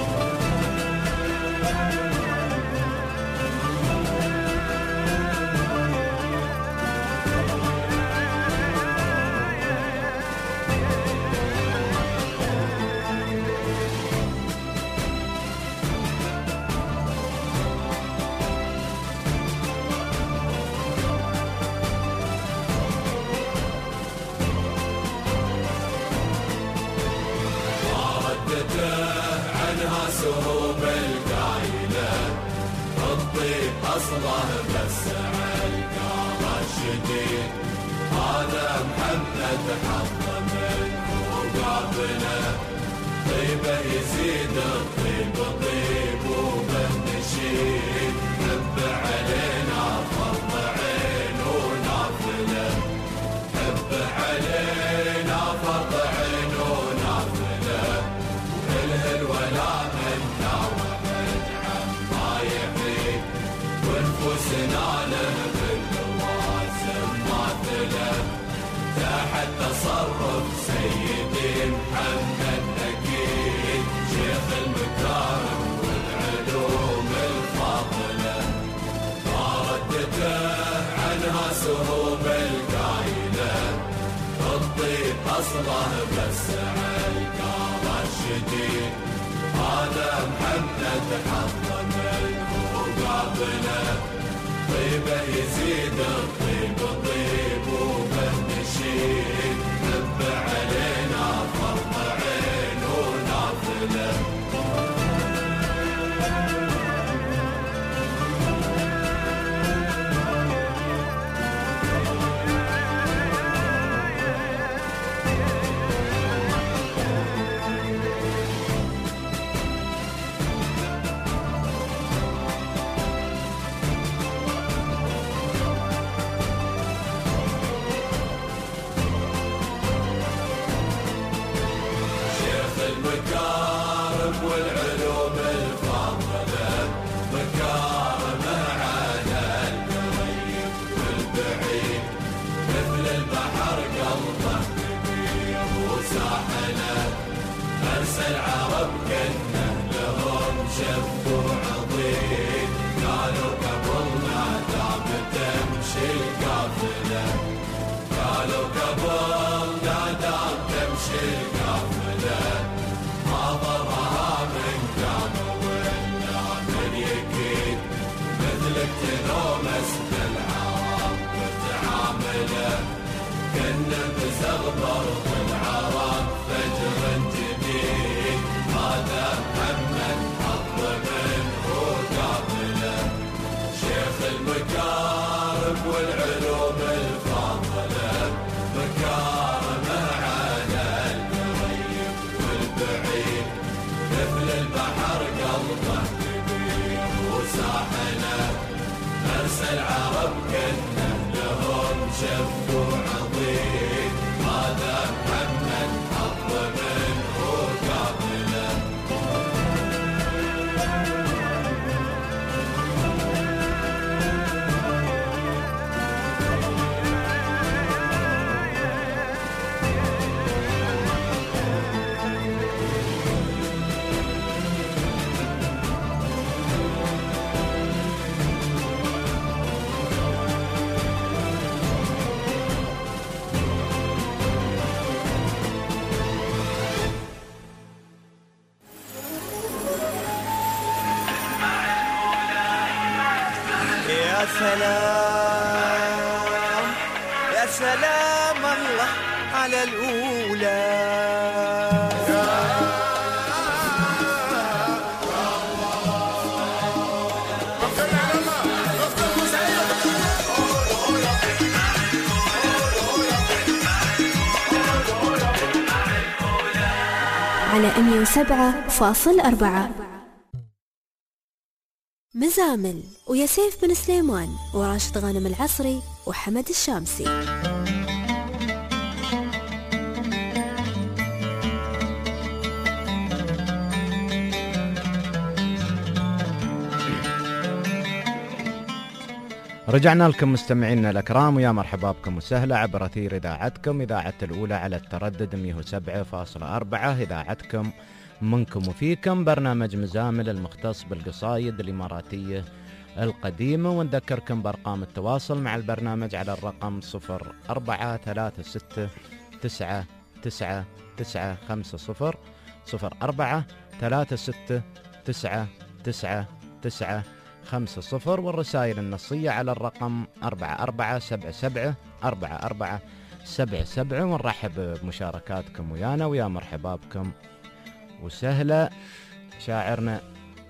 عنها سهوم القايلة الطيب أصله بس عالقار الشديد هذا محمد حظ منه وقابله طيبه يزيد الطيب طيب وبالنشيد حب علينا فرض عين ونافله حب علينا فرض عين ونافله الولا من واحد عما يحيي ونفوسنا له باللوازم ماثله تحت تصرف سيدي محمد اكيد شيخ المكارم والعلوم الفاضله ما ردته عنها سهوم القايله الطيب اصله بس عالقار الشديد هذا محمد حظ منه وقابله طيبه يزيد الطيب طيب وبالنشيد حب علينا فرض عين ونافله المكارم والعلوم الفاضلة مكارمه على القريب والبعيد مثل البحر قلبه كبير وساحله أرسل العرب كنه لهم شفوا عضيد قالوا قبلنا دام تمشي القافلة قالوا قبلنا دام تمشي القافلة ما ضرها من كان ولا من يكيد مثلك تنومس بالعرب وتعامله كنا بزغبر العرب فجر جديد هذا محمد حظ منه قابله شيخ المكارم والعلوم الفاضله مكارمه على القريب والبعيد مثل البحر قلبه كبير وساحله مرسى العرب كنه لهم شفوا عضيد هذا يا سلام يا سلام الله على الأولى. على مية وسبعة فاصل أربعة مزامل ويا سيف بن سليمان وراشد غانم العصري وحمد الشامسي. رجعنا لكم مستمعينا الأكرام ويا مرحبا بكم وسهلا عبر أثير إذاعتكم إذاعة الأولى على التردد مية وسبعة فاصلة أربعة إذاعتكم منكم وفيكم، برنامج مزامل المختص بالقصايد الإماراتية القديمة. ونذكركم بأرقام التواصل مع البرنامج على الرقم صفر أربعة ثلاثة ستة تسعة تسعة تسعة خمسة صفر صفر أربعة ثلاثة ستة تسعة تسعة تسعة خمسة صفر، والرسائل النصية على الرقم أربعة أربعة سبعة سبعة أربعة أربعة سبعة سبعة. ونرحب بمشاركاتكم ويانا ويا مرحبا بكم وسهلا. شاعرنا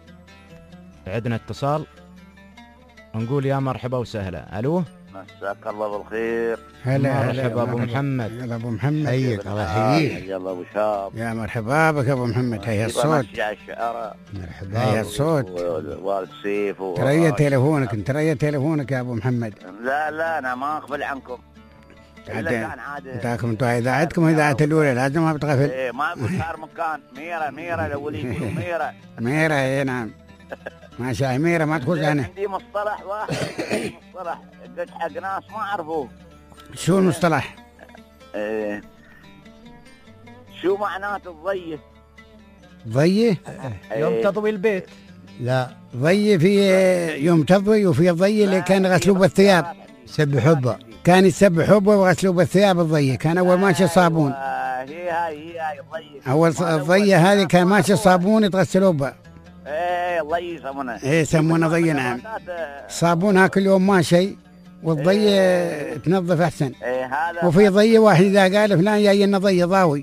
عندنا اتصال، نقول يا مرحبا وسهلا. الو مساك الله بالخير. هلا مرحبا ابو محمد. يلا ابو محمد حيك الله يحييك. يلا ابو شاب. يا مرحبا بك ابو محمد. هيا الصوت. مرحبا. هيا الصوت. والد سيف و... ترى تليفونك انت ترى تليفونك يا ابو محمد. لا لا انا ما اقبل عنكم. الا كان عادي. انتم انتم اذاعتكم اذاعه الاولى لازم ما بتغفل. ايه ما اقول صار مكان ميره ميره الاولي يقولوا ميره. ميره اي نعم. ما شاء ميره ما تقول انا. عندي مصطلح واحد مصطلح قد حق ناس ما عرفوه. شو المصطلح؟ ايه شو معنات الضيه؟ ضيه؟ يوم تضوي البيت. لا ضيه في يوم تضوي، وفي الضيه اللي كان غسلوه بالثياب سب حبه، كان يسب حبه وغسلوه بالثياب. الضيه كان اول ماشي صابون. هي هاي هي هاي الضيه. اول الضيه هذه كان ماشي صابون يتغسلوه بها. ايه الضيه يسمونها. ايه يسمونها ضيه نعم. صابونها كل يوم ماشي، والضيه ايه تنظف احسن. ايه هذا. وفي ضيه واحد اذا قال فلان جاي لنا ضيه ضاوي.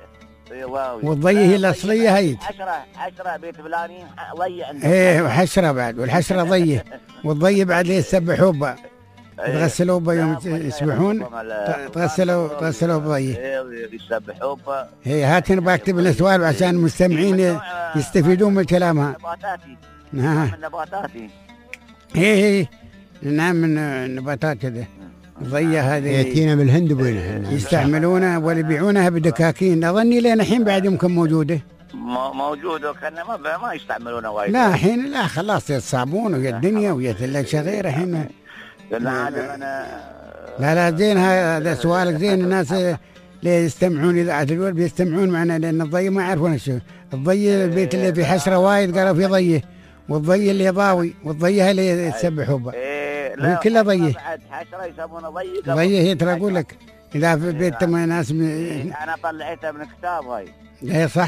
والضيه هي الاصليه هي. حشره حشره بيت فلانين ضيه عندهم. ايه وحشره بعد، والحشره ضيه. والضيه بعد يسبحوا بها. تغسلوا بها يوم يسبحون، تغسلوا تغسلوا بضيه. ايه يسبحوا بها. ايه هات انا بكتب السؤال عشان المستمعين يستفيدون من كلامها. نباتاتي. نعم. من نباتاتي. ايه ايه نعم من النباتات كذا. الضيه هذه ياتينا من الهند وين يستعملونها ولا يبيعونها بدكاكين. اظني لين الحين بعد يمكن موجوده. موجوده كان ما ما يستعملونها وايد. لا الحين لا خلاص الصابون ويا الدنيا ويا الاشياء غير الحين. لا لا لا زين هذا سؤالك زين. الناس اللي يستمعون اذاعه الأولى بيستمعون معنا، لان الضيه ما يعرفون شو الضيه. البيت اللي في حشره وايد قالوا في ضيه، والضيه اللي ضاوي، والضيه اللي يسبحوا بها. لا كلها ضيه. حشره يسمونها ضيه. ضيه هي ترى اقول لك اذا في بيت ناس م... انا طلعتها من كتاب هاي. اي صح.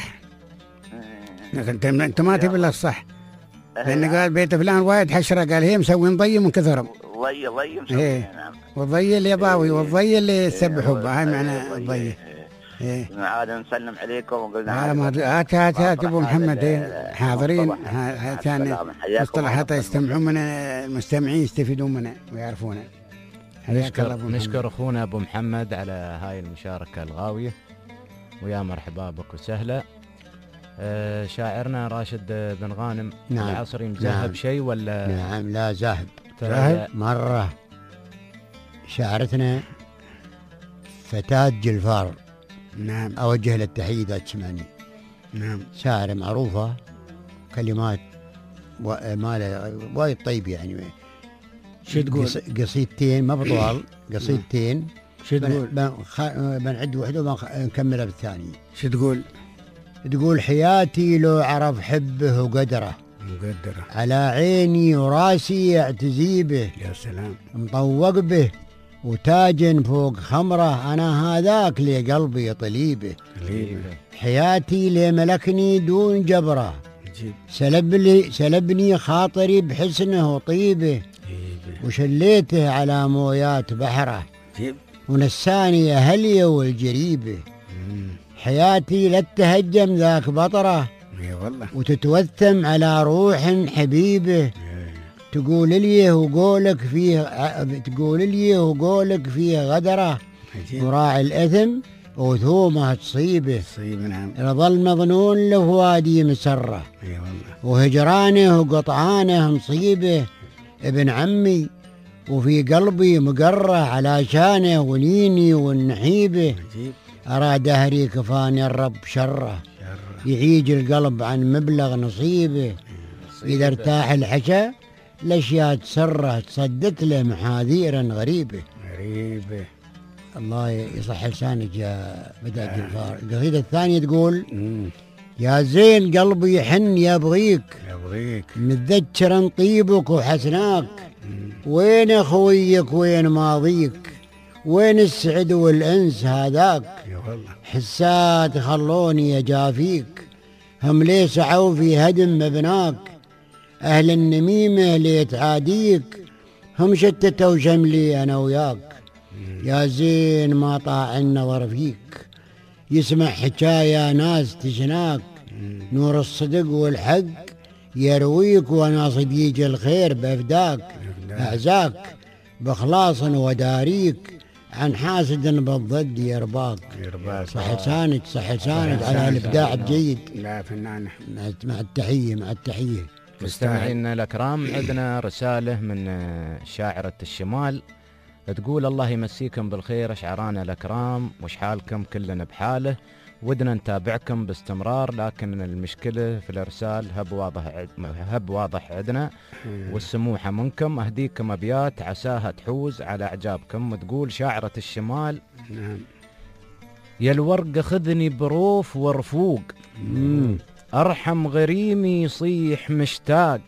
انت انت ما تبي الا الصح، لان قال بيت فلان وايد حشره، قال هي مسوين ضيه من كثرهم. ضيه ضيه مسوين نعم. والضيه اللي ضاوي والضيه اللي يسبحوا بها، هاي معنى الضيه. ايه عاد نسلم عليكم وقلنا لا ما هات هات هات ابو محمد. ايه حاضرين عشان مصطلحات يستمعون من المستمعين يستفيدون منها ويعرفونها. نشكر نشكر اخونا ابو محمد على هاي المشاركه الغاويه، ويا مرحبا بك وسهلا. آه شاعرنا راشد بن غانم نعم. العصري مذهب نعم. شيء ولا؟ نعم لا ذاهب ذاهب مره. شاعرتنا فتاة جلفار. نعم. أوجه له التحية إذا تسمعني. نعم. شاعرة معروفة، كلمات ماله وايد طيب يعني. شو تقول؟ قصيدتين ما بطوال، قصيدتين. شو تقول؟ بنعد وحدة ونكملها بالثانية. شو تقول؟ تقول حياتي لو عرف حبه وقدره، مقدره على عيني وراسي اعتزي به. يا سلام. مطوق به وتاج فوق خمره، أنا هذاك لي قلبي طليبه. حياتي لي ملكني دون جبره، سلب لي سلبني خاطري بحسنه وطيبه. وشليته على مويات بحره ونساني أهلي والجريبة حياتي لا تهجم ذاك بطره وتتوثم على روح حبيبه تقول لي وقولك فيه تقول لي وقولك فيه غدره وراعي الإثم وثومه تصيبه يظل مظنون لفوادي مسره وهجرانه وقطعانه مصيبه ابن عمي وفي قلبي مقره على شانه ونيني والنحيبه أرى دهري كفاني الرب شره يعيج القلب عن مبلغ نصيبه إذا ارتاح الحشا الأشياء تسره تصدت له محاذيرا غريبة غريبة. الله يصح لسانك يا بدأ الجفار. القصيدة الثانية تقول مم. يا زين قلبي يحن يبغيك يبغيك متذكرا طيبك وحسناك مم. وين أخويك وين ماضيك وين السعد والأنس هذاك حسات خلوني أجافيك هم ليه سعوا في هدم مبناك أهل النميمة ليه تعاديك هم شتتوا شملي أنا وياك يا زين ما طاع النظر فيك يسمع حكاية ناس تشناك نور الصدق والحق يرويك وانا صديق الخير بفداك أعزاك بخلاص وداريك عن حاسد بالضد يرباك صح لسانك صح لسانك على الإبداع الجيد. لا فنان مع التحية مع التحية. مستمعينا الأكرام عندنا رسالة من شاعرة الشمال تقول الله يمسيكم بالخير أشعرانا الأكرام وش حالكم كلنا بحاله ودنا نتابعكم باستمرار لكن المشكلة في الإرسال هب واضح هب واضح عندنا والسموحة منكم أهديكم أبيات عساها تحوز على إعجابكم. وتقول شاعرة الشمال يا الورق خذني بروف ورفوق أرحم غريمي يصيح مشتاق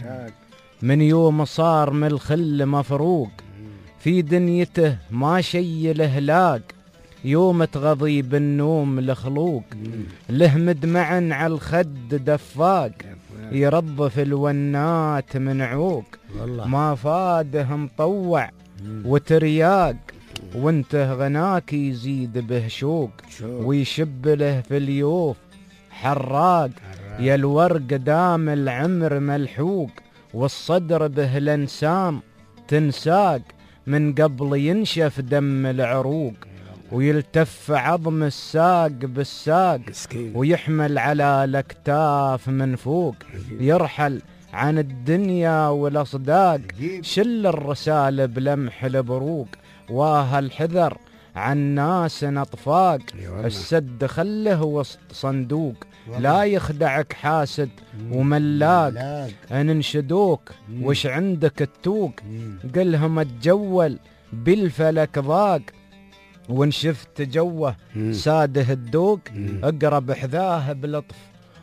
من يوم صار من الخل مفروق في دنيته ما شي له لاق يوم تغضي بالنوم لخلوق له مدمعا على الخد دفاق يرض في الونات منعوق ما فاده مطوع وترياق وانته غناك يزيد به شوق ويشب له في اليوف حراق يا الورق دام العمر ملحوق والصدر به الانسام تنساق من قبل ينشف دم العروق ويلتف عظم الساق بالساق ويحمل على الاكتاف من فوق يرحل عن الدنيا والاصداق شل الرسالة بلمح البروق واه الحذر عن ناس نطفاق السد خله وسط صندوق لا يخدعك حاسد وملاق ان انشدوك وش عندك التوق قلهم اتجول بالفلك ضاق وان شفت جوه ساده الدوق اقرب حذاه بلطف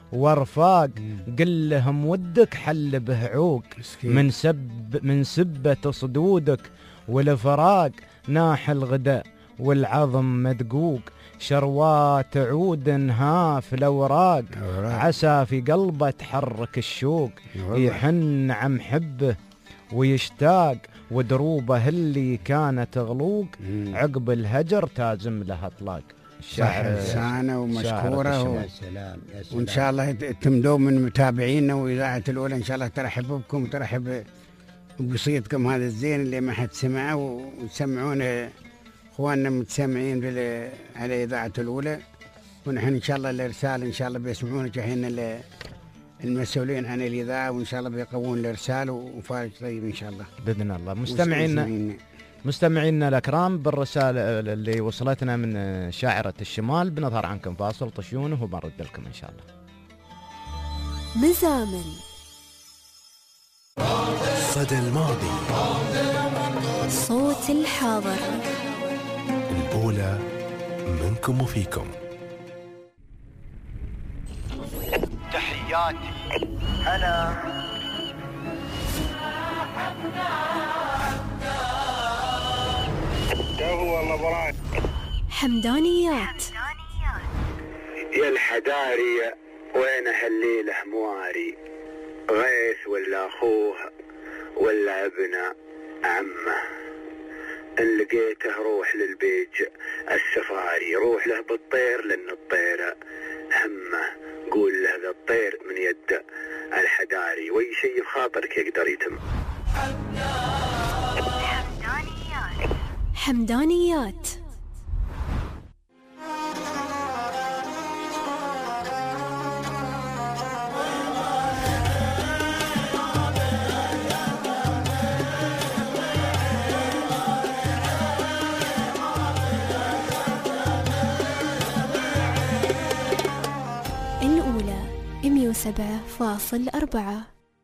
ورفاق قل لهم ودك حل به عوق من سب من سبة صدودك والفراق ناح الغداء والعظم مدقوق شروات عود هاف الأوراق عسى في قلبه تحرك الشوق يحن عم حبه ويشتاق ودروبه اللي كانت غلوق عقب الهجر تازم لها اطلاق. الشاعر لسانه ومشكوره و... وان شاء الله تمدوا من متابعينا واذاعه الاولى ان شاء الله ترحب بكم وترحب بقصيدكم هذا الزين اللي ما حد سمعه وتسمعونه اخواننا متسمعين على اذاعه الاولى ونحن ان شاء الله الارسال ان شاء الله بيسمعون جاهين المسؤولين عن الاذاعه وان شاء الله بيقوون الارسال وفارج طيب ان شاء الله باذن الله. مستمعينا مستمعينا الأكرام بالرسالة اللي وصلتنا من شاعرة الشمال بنظهر عنكم فاصل طشيونه وبنرد لكم إن شاء الله. مزامل صدى الماضي صوت الحاضر الأولى منكم وفيكم. تحياتي أنا هو الله حمدانيات يا الحداري وين هالليلة مواري غيث ولا أخوه ولا ابنه عمه إن لقيته روح للبيج السفاري، روح له بالطير لأن الطير همه، قول له ذا الطير من يد الحداري، وأي شيء بخاطرك يقدر يتم. حمدانيات. الأولى مئة وسبعة فاصل أربعة.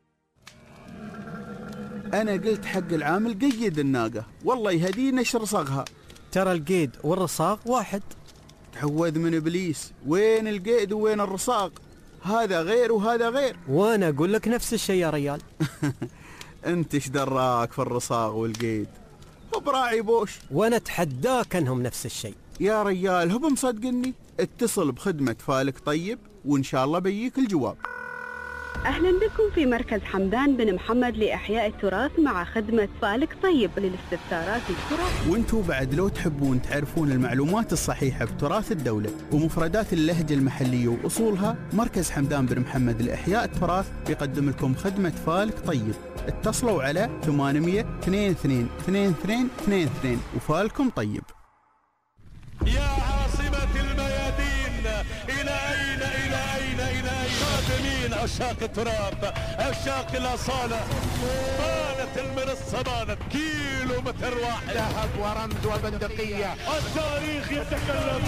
أنا قلت حق العامل قيد الناقة، والله يهدينا ايش رصاغها. ترى القيد والرصاغ واحد. تعوذ من إبليس، وين القيد وين الرصاغ؟ هذا غير وهذا غير. وأنا أقول لك نفس الشيء يا ريال. أنت ايش دراك في الرصاغ والقيد؟ براعي بوش. وأنا أتحداك أنهم نفس الشيء يا ريال. هو مصدقني؟ اتصل بخدمة فالك طيب وإن شاء الله بيجيك الجواب. أهلا بكم في مركز حمدان بن محمد لإحياء التراث مع خدمة فالك طيب للاستفسارات التراث. وانتوا بعد لو تحبون تعرفون المعلومات الصحيحة بتراث الدولة ومفردات اللهجة المحلية وأصولها، مركز حمدان بن محمد لإحياء التراث بيقدم لكم خدمة فالك طيب. اتصلوا على ثمانمئة اثنين اثنين اثنين اثنين اثنين اثنين وفالكم طيب. يا عاصمة الميادين، إلى أين إلى أين إلى أين؟ خادمين عشاق التراب، عشاق الأصالة، بانت المنصة بانت كيلو متر واحد، ذهب ورمز وبندقية، التاريخ يتكلم.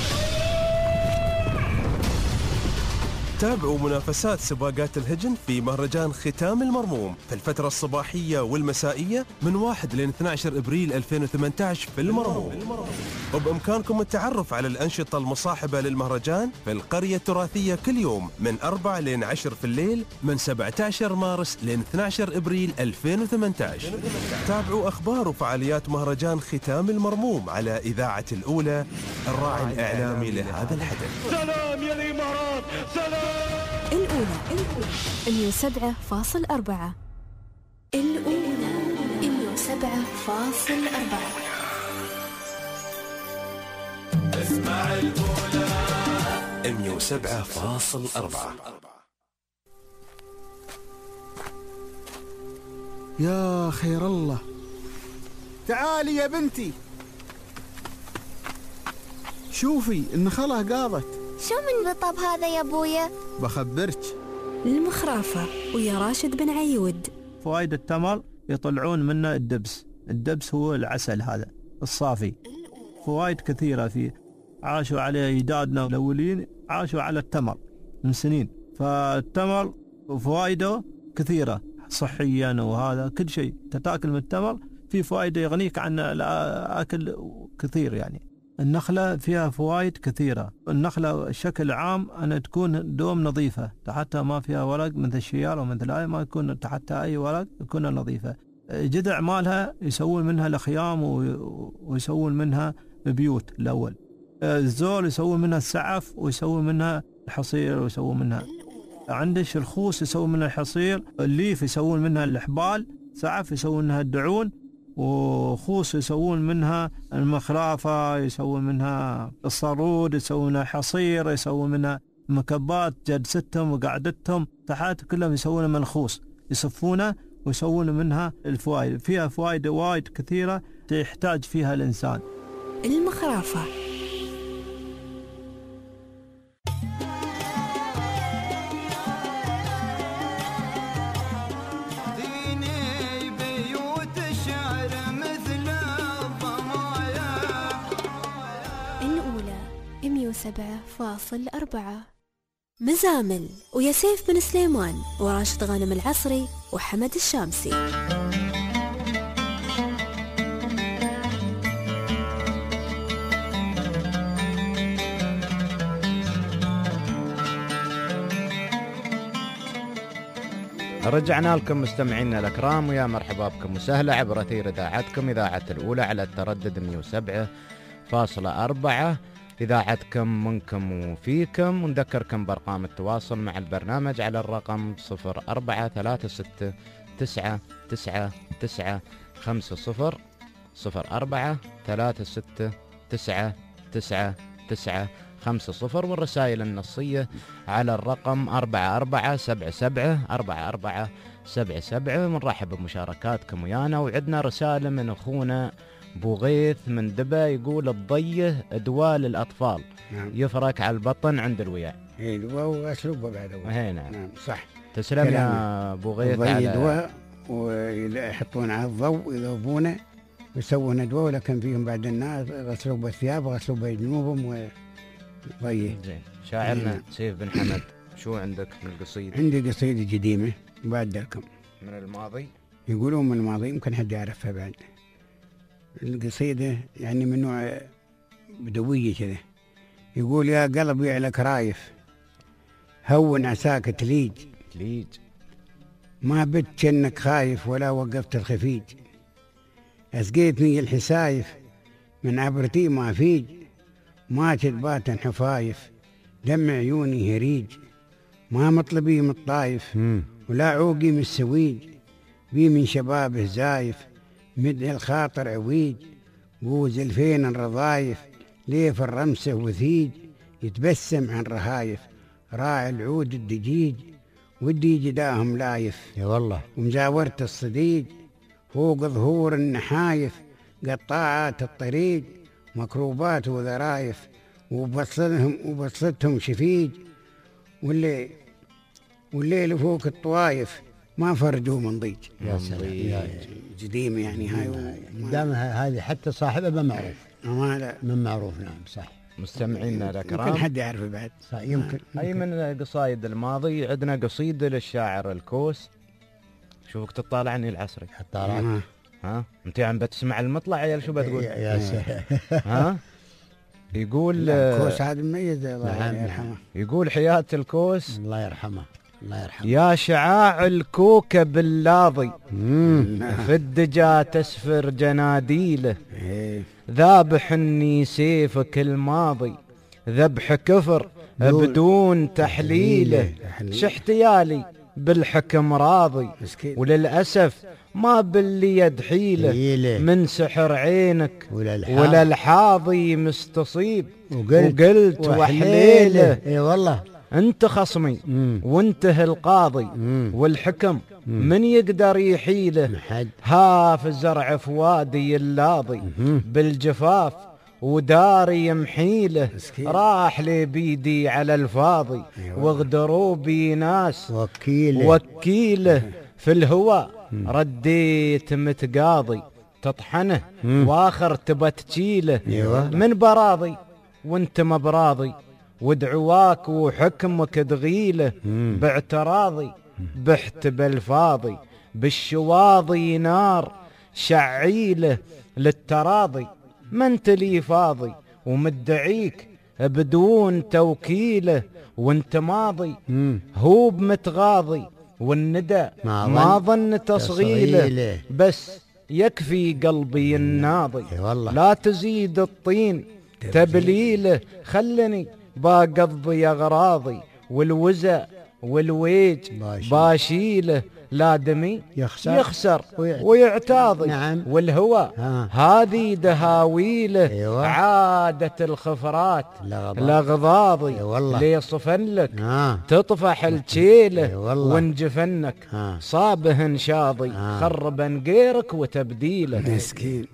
تابعوا منافسات سباقات الهجن في مهرجان ختام المرموم في الفترة الصباحية والمسائية من واحد إلى اثني عشر إبريل ألفين وثمانية عشر في المرموم. وبإمكانكم التعرف على الأنشطة المصاحبة للمهرجان في القرية التراثية كل يوم من أربعة إلى عشرة في الليل من سبعة عشر مارس إلى اثني عشر إبريل ألفين وثمانية عشر. تابعوا أخبار وفعاليات مهرجان ختام المرموم على إذاعة الأولى، الراعي الإعلامي لهذا الحدث. سلام يا الإمارات، سلام. الأولى مئة وسبعة فاصل أربعة. الأولى مئة وسبعة فاصل أربعة. اسمع الأولى مئة وسبعة فاصل أربعة. يا خير الله، تعالي يا بنتي، شوفي النخلة قاضت. شو من رطب هذا يا ابويا؟ بخبرك. المخرافة ويا راشد بن عيود. فوائد التمر يطلعون منه الدبس. الدبس هو العسل هذا الصافي. فوائد كثيرة فيه، عاشوا عليه أجدادنا الأولين، عاشوا على التمر من سنين. فالتمر فوائده كثيرة صحيا، وهذا كل شيء تتاكل من التمر في فوائد يغنيك عن الأكل كثير. يعني النخلة فيها فوائد كثيرة. النخلة بشكل عام أن تكون دوم نظيفة، تحتها ما فيها ورق مثل الشيار ومثل هاي، ما يكون تحتها أي ورق، تكون نظيفة. جذع مالها يسوون منها الخيام ويسوون منها بيوت الأول. الزول يسوون منها السعف ويسوون منها الحصير ويسوون منها. عندش الخوص يسوون منها الحصير، الليف يسوون منها الحبال، سعف يسوون منها الدعون، وخوص يسوون منها المخرافة، يسوون منها الصارود، يسوون منها حصير، يسوون منها مكبات جلستهم وقعدتهم تحت كلهم يسوون من الخوص، يصفونه ويسوون منها الفوائد. فيها فوائد وايد كثيرة يحتاج فيها الإنسان. المخرافة. مئة وسبعة فاصل أربعة. مزامل ويا سيف بن سليمان وراشد غانم العصري وحمد الشامسي. رجعنا لكم مستمعينا الأكرام، ويا مرحبا بكم وسهلا عبر أثير إذاعتكم إذاعة الأولى على التردد مئة وسبعة فاصلة أربعة، إذاعتكم منكم وفيكم. ونذكركم بأرقام التواصل مع البرنامج على الرقم صفر أربعة ثلاثة ستة تسعة تسعة تسعة خمسة صفر صفر أربعة ثلاثة ستة تسعة تسعة تسعة خمسة صفر، والرسائل النصية على الرقم أربعة أربعة سبعة سبعة أربعة أربعة سبعة سبعة. بنرحب بمشاركاتكم ويانا. وعندنا رسالة من أخونا بوغيث من دبا، يقول الضيه دواء للأطفال. نعم. يفرك على البطن عند الوياء. اي دواء واسلوبه بعد اول. نعم. نعم صح. تسلم يا بوغيث. على دواء ويحطون على الضوء يذوبونه ويسوون دواء، ولكن فيهم بعد الناس غسلوا بالثياب وغسلوا بجنوبهم وضيه. زين. شاعرنا سيف بن حمد، شو عندك من القصيدة؟ عندي قصيدة قديمة بعد لكم من الماضي. يقولون من الماضي، يمكن حد يعرفها بعد. القصيدة يعني من نوع بدوية كذا. يقول يا قلبي على كرايف هون عساك تليج تليج، ما بت كأنك خايف ولا وقفت الخفيج، أسقيتني الحسايف من عبرتي ما فيج، ما تدباتن حفايف دمع عيوني هريج، ما مطلبي من الطايف ولا عوقي من السويج، بي من شبابه زايف مدعي الخاطر عويج، بوز الفين الرضايف ليف الرمسة وثيج، يتبسم عن رهايف راعي العود الدجيج، ودي جداهم لايف يا والله، ومزاورة الصديج فوق ظهور النحايف، قطاعات الطريق مكروبات وذرايف، وبصلهم وبصلتهم شفيج، واللي والليل فوق الطوايف ما فرجوا من ضيج. يا سلام قديم يعني هاي دام هذه حتى صاحبها ما معروف. ما لا من معروف. نعم صح. مستمعينا الكرام يمكن حد يعرف بعد. يمكن. اي من قصايد الماضي عندنا قصيدة للشاعر الكوس. شوفك تطالعني العصري. طالعك. ها انت عم بتسمع المطلع يا شو بتقول؟ يا سلام. ها يقول الكوس هذا مميز الله نعم. يرحمه. يقول حياة الكوس الله يرحمه الله يرحمه. يا شعاع الكوكب اللاضي في الدجا تسفر جناديله، ذابحني سيفك الماضي ذبح كفر بدون تحليله، شاحتيالي بالحكم راضي وللأسف ما باللي يدحيله، من سحر عينك ولا الحاضي مستصيب، وقلت, وقلت وحليله اي والله انت خصمي وانته القاضي، والحكم من يقدر يحيله، ها في الزرع في وادي اللاضي بالجفاف وداري يمحيله، راح لي بيدي على الفاضي واغدروا بي ناس وكيله وكيله، في الهوى رديت متقاضي تطحنه واخر تبى تجيله، من براضي وانت ما براضي ودعواك وحكمك تغيله، باعتراضي بحت بالفاضي بالشواضي نار شعيله، للتراضي ما انت لي فاضي ومدعيك بدون توكيله، وانت ماضي هو بمتغاضي والندى ما, ما ظن تصغيله، بس يكفي قلبي الناضي لا تزيد الطين تبليله، خلني باقضي أغراضي والوزع والويج باشيله، لا دمي يخسر, يخسر ويعتاضي. نعم. والهوى هذه دهاويله، أيوة. عادة الخفرات لغضاضي لي صفن لك آه. تطفح الجيله، أيوة. وانجفنك آه. صابه شاضي آه. خربا غيرك وتبديله، مسكين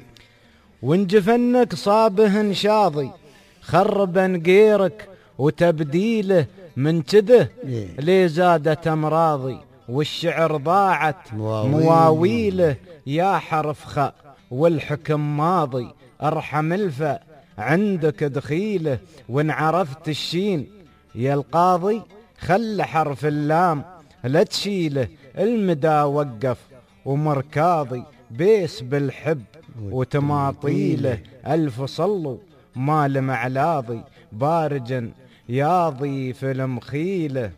وانجفنك صابه شاضي خربا غيرك وتبديله، من كذا إيه؟ ليه زادت امراضي والشعر ضاعت مواويل. مواويله، يا حرف خاء والحكم ماضي ارحم الفاء عندك دخيله، وان عرفت الشين يا القاضي خل حرف اللام لا تشيله، المدى وقف ومركاضي بيس بالحب وتماطيله، الف صلوا مال معلاضي بارجا ياضي في المخيله،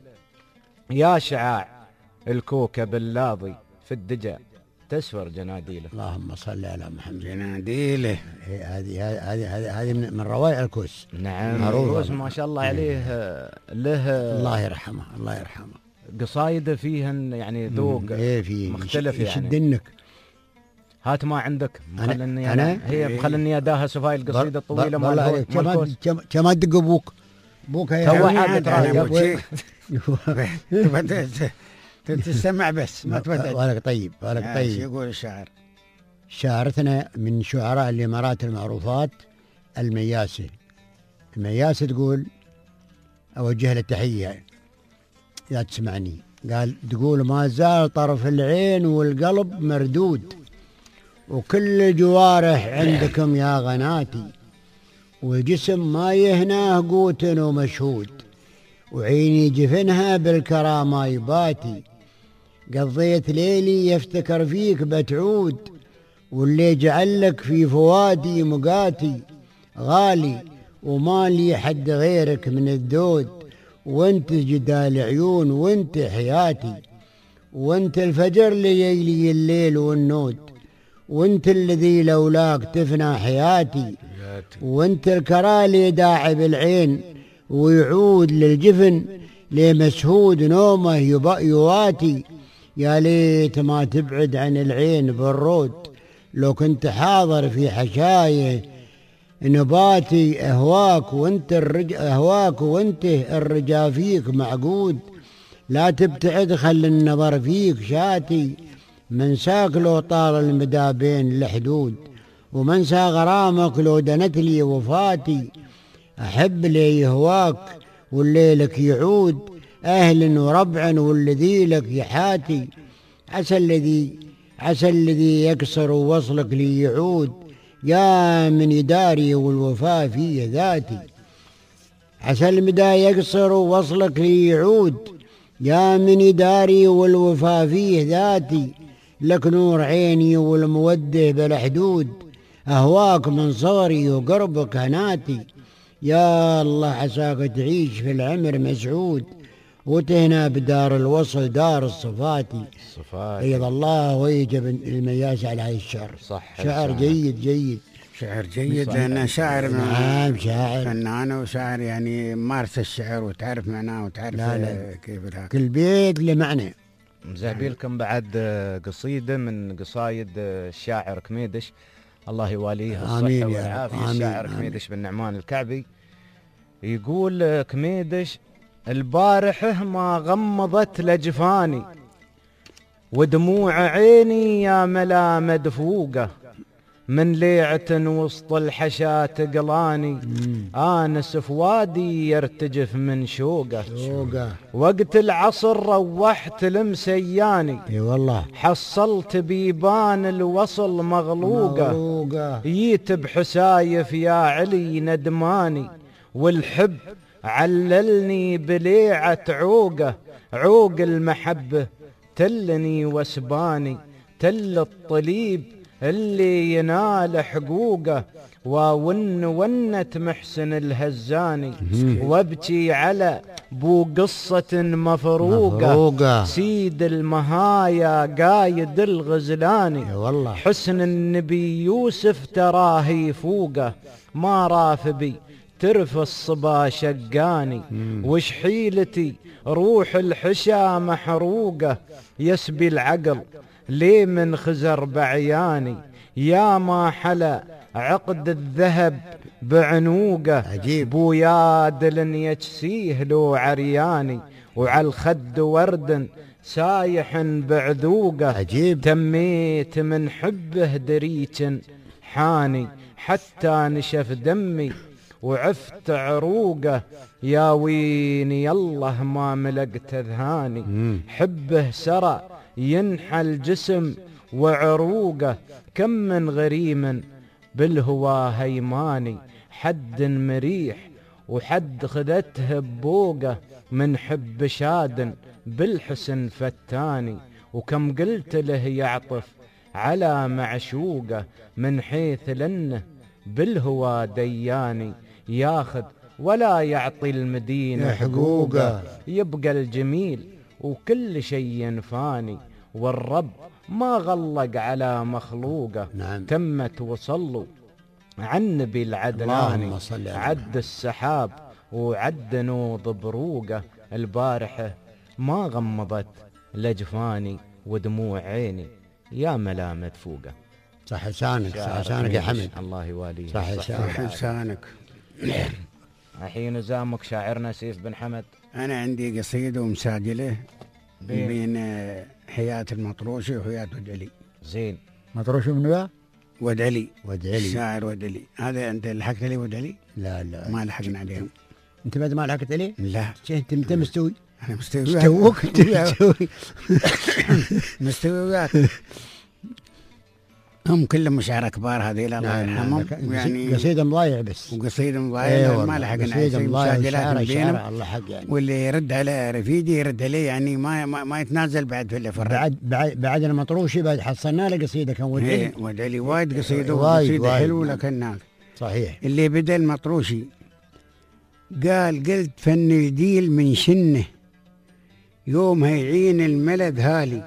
يا شعاع الكوكب اللاضي في الدجا تسفر جناديله. اللهم صل على محمد. جناديله هذه هذه هذه من روائع الكوس. نعم الكوس ما شاء الله عليه له الله يرحمه الله يرحمه قصايده فيهن يعني ذوق ايه في مختلف يشدنك. يعني هات ما عندك مخلني أنا؟ أنا هي مخلني أداها سفاي القصيدة الطويلة والله عليك كما تدق ابوك ابوك تو عاد تستمع بس ما تبدأ. ولك طيب ولك طيب. يقول الشاعر شاعرتنا من شعراء الإمارات المعروفات المياسي. المياسي تقول أوجه له تحية إذا تسمعني. قال تقول ما زال طرف العين والقلب مردود وكل الجوارح عندكم يا غناتي وجسم ما يهناه قوت ومشهود وعيني جفنها بالكرامة يباتي قضيت ليلي يفتكر فيك بتعود واللي جعلك في فوادي مقاتي غالي وما لي حد غيرك من الدود وانت جدال عيون وانت حياتي وانت الفجر ليلي الليل والنود وانت الذي لولاك تفنى حياتي وانت الكرالي داعب العين ويعود للجفن لمسهود نومه يواتي يا ليت ما تبعد عن العين بالرود لو كنت حاضر في حشايه نباتي أهواك وانت الرج... أهواك وانت الرجا فيك معقود لا تبتعد خل النظر فيك شاتي منساك لو طال المدى بين الحدود ومنسى غرامك لو دنت لي وفاتي أحب لي يهواك والليلك يعود أهل وربع والذي لك يحاتي عسى الذي عسى الذي يكسر وصلك لي يعود يا من يداري والوفاء فيه ذاتي عسى المدى يقصر ووصلك لي يعود يا من يداري والوفاء فيه ذاتي لك نور عيني والموده بلا حدود أهواك من صغري وقربك هناتي يا الله عساك تعيش في العمر مسعود وتهنا بدار الوصل دار الصفاتي الصفاتي أيضا الله ويجب المياس على هاي الشعر صح شعر جيد جيد شعر جيد لأنه شاعر نعم شاعر فنان وشاعر يعني مارس الشعر وتعرف معناه وتعرف لا لا. كيف الهاك. كل بيت له معنى. مزهبي لكم بعد قصيدة من قصايد الشاعر كميدش الله يواليه الصحة والعافية. الشاعر كميدش بن نعمان الكعبي يقول كميدش البارحه ما غمضت لجفاني ودموع عيني يا ملا مدفوقة من ليعة وسط الحشات قلاني آنس فوادي يرتجف من شوقه وقت العصر روحت المسياني اي والله حصلت بيبان الوصل مغلوقة, مغلوقة. ييت بحسايف يا علي ندماني والحب عللني بليعة عوقه عوق المحبة تلني وسباني تل الطليب اللي ينال حقوقه وون ونت محسن الهزاني وابكي على بو قصة مفروقة, مفروقة سيد المهايا قايد الغزلاني والله حسن النبي يوسف تراه يفوقه ما رافبي ترف الصبا شقاني وش حيلتي روح الحشا محروقة يسبي العقل ليه من خزر بعياني يا ما حلا عقد الذهب بعنوقه عجيب بوياد لن يجسيه لو عرياني وعلى الخد ورد سايح بعذوقه عجيب تميت من حبه دريج حاني حتى نشف دمي وعفت عروقه يا ويني الله ما ملقت اذهاني حبه سرى ينحى الجسم وعروقه كم من غريم بالهوى هيماني حد مريح وحد خذته ببوقه من حب شاد بالحسن فتاني وكم قلت له يعطف على معشوقه من حيث لنه بالهوى دياني ياخذ ولا يعطي المدينة حقوقه يبقى الجميل وكل شيء فاني والرب ما غلق على مخلوقه نعم. تمت وصلوا عن نبي العدناني عد السحاب وعد نوض بروقه البارحة ما غمضت لجفاني ودموع عيني يا ملا مدفوقة. صح لسانك، صح لسانك يا حمد. الله يواليه. صح لسانك. الحين زامك شاعرنا سيف بن حمد. أنا عندي قصيدة ومساجلة بين, بين حياة المطروشي وحياة ودعلي. زين. مطروشي منو ذا؟ ودعلي. ودعلي. الشاعر ودعلي. هذا أنت لحقت لي ودعلي؟ لا لا ما لحقنا عليهم. أنت بعد ما لحقت عليه؟ لا. أنت أنت مستوي. أنا مستوي. مستووك. مستوي. مستوي وياك. هم كلهم مشاعر كبار هذيل الله يرحمهم. يعني قصيدة مضايع بس. وقصيدة مضايع ما لحقنا عليه. مساجلات بينهم. الله حق يعني. واللي يرد على رفيدي يرد عليه يعني ما ما, ما يتنازل بعد في اللي فرق. بعد بعد بعد المطروشي بعد حصلنا له قصيدة كان ودعلي. ودعلي وايد قصيدة وقصيدة حلوة لكن هناك. صحيح. اللي بدأ المطروشي قال قلت فن الجيل من شنه يوم هيعين الملد هالي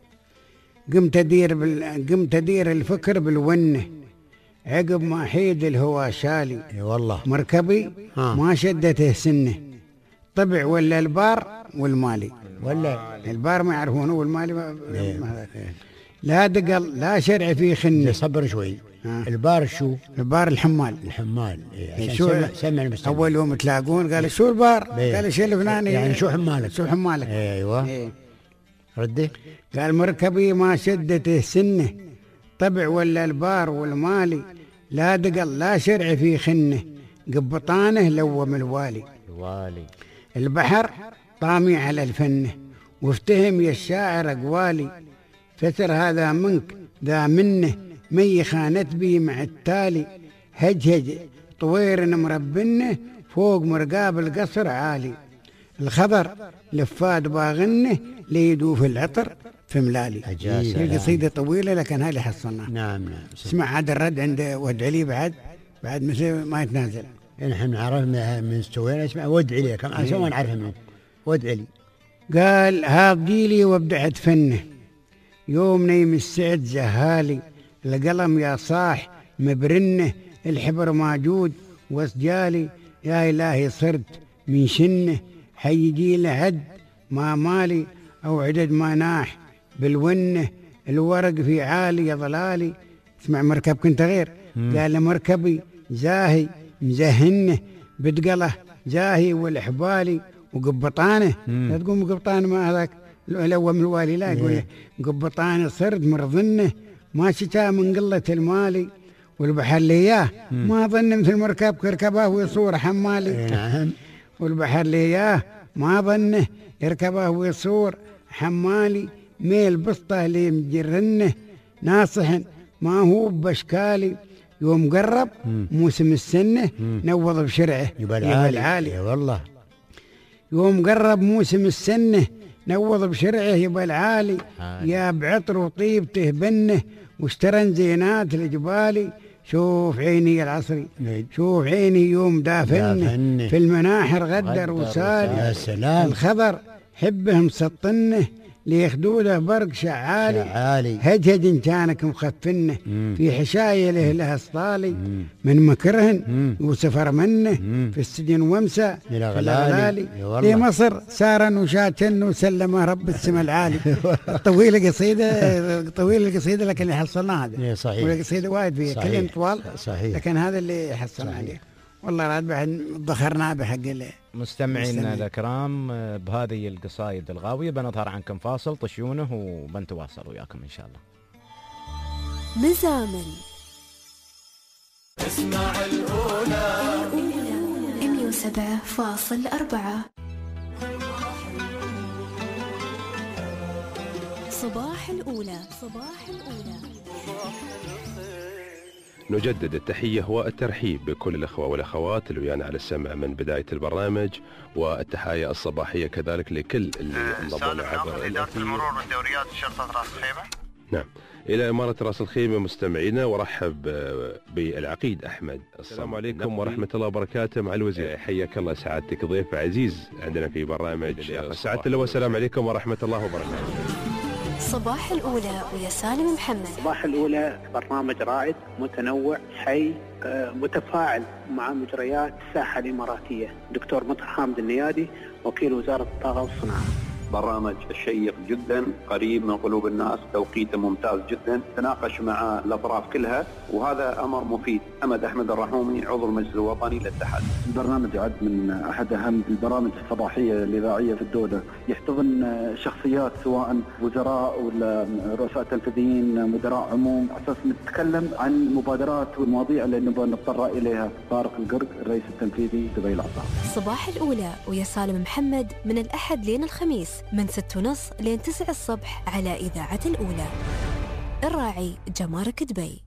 قمت أدير بال... قمت أدير الفكر بالونه عقب ما حيد الهوى شالي. اي والله. مركبي ها. ما شدته سنه طبع ولا البار والمالي ولا البار ما يعرفونه والمالي ما... إيه. ما... لا دقل لا شرع في خنه. صبر شوي. ها. البار شو؟ البار الحمال. الحمال إيه. شو سمع, سمع المستمع. أول يوم تلاقون قال شو البار؟ إيه. قال شو الفلاني يعني شو حمالك؟ شو حمالك؟ ايوه. إيه. ردي. قال مركبي ما شدته سنه طبع ولا البار والمالي لا دقل لا شرع في خنه قبطانه لوم الوالي. الوالي. البحر طامي على الفنه وافتهم يا الشاعر أقوالي فتر هذا منك ذا منه مي خانت بي مع التالي هجهج طوير مربنه فوق مرقاب القصر عالي الخضر لفاد باغنه ليدوف العطر في ملالي. هي قصيدة طويلة لكن هذه حصلنا. نعم نعم. اسمع هذا الرد عند ودعلي بعد بعد مثل ما يتنازل. نحن عرفنا من استوينا اسمع ودعلي كم عشان ما نعرف منه ودعلي. قال هاب جيلي وابدعت فنه يوم نيم السعد زهالي القلم يا صاح مبرنه الحبر موجود وسجالي يا إلهي صرت من شنه حيجي لعد ما مالي أو عدد ما ناح بالونه الورق في عالي يا ضلالي. اسمع مركب كنت غير. قال مركبي زاهي مزهنه بدقله زاهي والحبالي وقبطانه لا تقوم قبطانه ما هذاك لو من الوالي لا يقول قبطانه صرت مرضنه ما شتا من قلة المالي والبحر لياه ما ظن مثل مركب كركبه ويصور حمالي. نعم. والبحر لياه ما ظنه يركبه ويصور حمالي ميل بسطه اللي مجرنه ناصح ما هو باشكالي يوم قرب موسم السنه نوض بشرعه يبقى العالي. والله. يوم قرب موسم السنه نوض بشرعه يبقى العالي يا بعطر وطيبته بنه واشترن زينات الجبالي شوف عيني العصري شوف عيني يوم دافنه في المناحر غدر وسالي. يا سلام. الخضر حبه مسطنه ليخدوده برق شعالي, شعالي. هجهج إن كانك مخفنه في حشايله لها سطالي من مكرهن وسفر منه في السجن ومسى في الأغلالي في مصر سارا وشاتن وسلمه رب السماء العالي. طويلة قصيدة طويلة القصيدة لكن اللي حصلنا هذا صحيح. والقصيدة وايد فيها كلهم طوال صحيح. لكن هذا اللي حصلنا عليه والله راد بعد ضخرناه بحق مستمعينا الكرام. بهذه القصائد الغاوية بنظهر عنكم فاصل طشيونه وبنتواصل وياكم إن شاء الله. مزامل اسمع الأولى مية وسبعة فاصل أربعة. صباح الأولى صباح الأولى. نجدد التحية والترحيب بكل الأخوة والأخوات اللي ويانا على السمع من بداية البرنامج والتحايا الصباحية كذلك لكل اللي انضموا عبر إدارة المرور والدوريات شرطة راس الخيمة. نعم إلى إمارة راس الخيمة مستمعينا ورحب بالعقيد أحمد. السلام عليكم ورحمة الله وبركاته مع الوزير. حياك الله سعادتك ضيف عزيز عندنا في برنامج سعادة اللواء. السلام عليكم ورحمة الله وبركاته. صباح الأولى ويا سالم محمد. صباح الأولى برنامج رائد متنوع حي متفاعل مع مجريات الساحة الإماراتية. دكتور مطر حامد النيادي وكيل وزارة الطاقة والصناعة. برامج شيق جدا، قريب من قلوب الناس، توقيته ممتاز جدا، تناقش مع الأطراف كلها، وهذا أمر مفيد. أحمد أحمد الرحومي، عضو المجلس الوطني للاتحاد. البرنامج يعد من أحد أهم البرامج الصباحية الإذاعية في الدولة، يحتضن شخصيات سواء وزراء ولا رؤساء تنفيذيين، مدراء عموم، أساس نتكلم عن مبادرات والمواضيع اللي نبغى نتطرق إليها. طارق القرق، الرئيس التنفيذي دبي العصار. صباح الأولى ويا سالم محمد من الأحد لين الخميس من ستة ونص لين تسعة الصبح على إذاعة الأولى. الراعي جمارك دبي.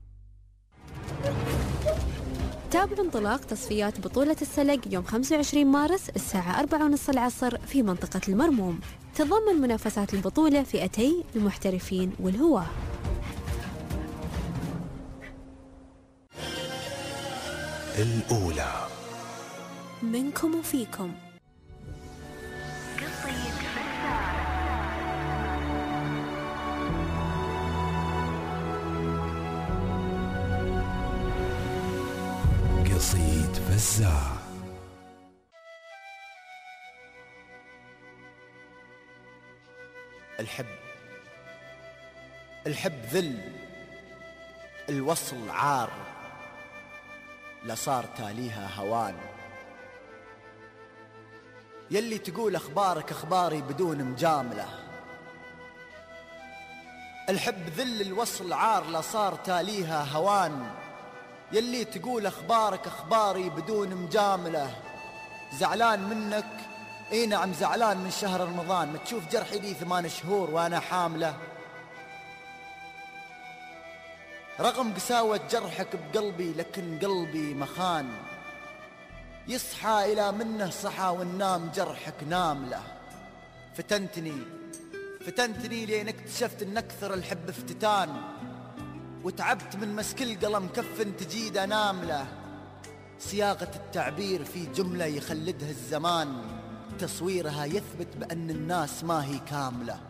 تابعوا انطلاق تصفيات بطولة السلق يوم خمسة وعشرين مارس الساعة أربعة ونص العصر في منطقة المرموم. تضمن منافسات البطولة فئتي المحترفين والهواة. الأولى منكم وفيكم. قصيد فزاع. الحب الحب ذل، الوصل عار، لصار تاليها هوان. يلي تقول أخبارك أخباري بدون مجاملة. الحب ذل، الوصل عار، لصار تاليها هوان. يلي تقول أخبارك أخباري بدون مجاملة. زعلان منك، اي نعم زعلان من شهر رمضان، ما تشوف جرحي لي ثمان شهور وانا حاملة. رغم قساوة جرحك بقلبي لكن قلبي مخان. يصحى إلى منه صحى والنام جرحك نامله. فتنتني فتنتني لين اكتشفت ان اكثر الحب افتتان، وتعبت من مسك القلم كف تجيد انامله. صياغة التعبير في جملة يخلدها الزمان، تصويرها يثبت بأن الناس ما هي كاملة.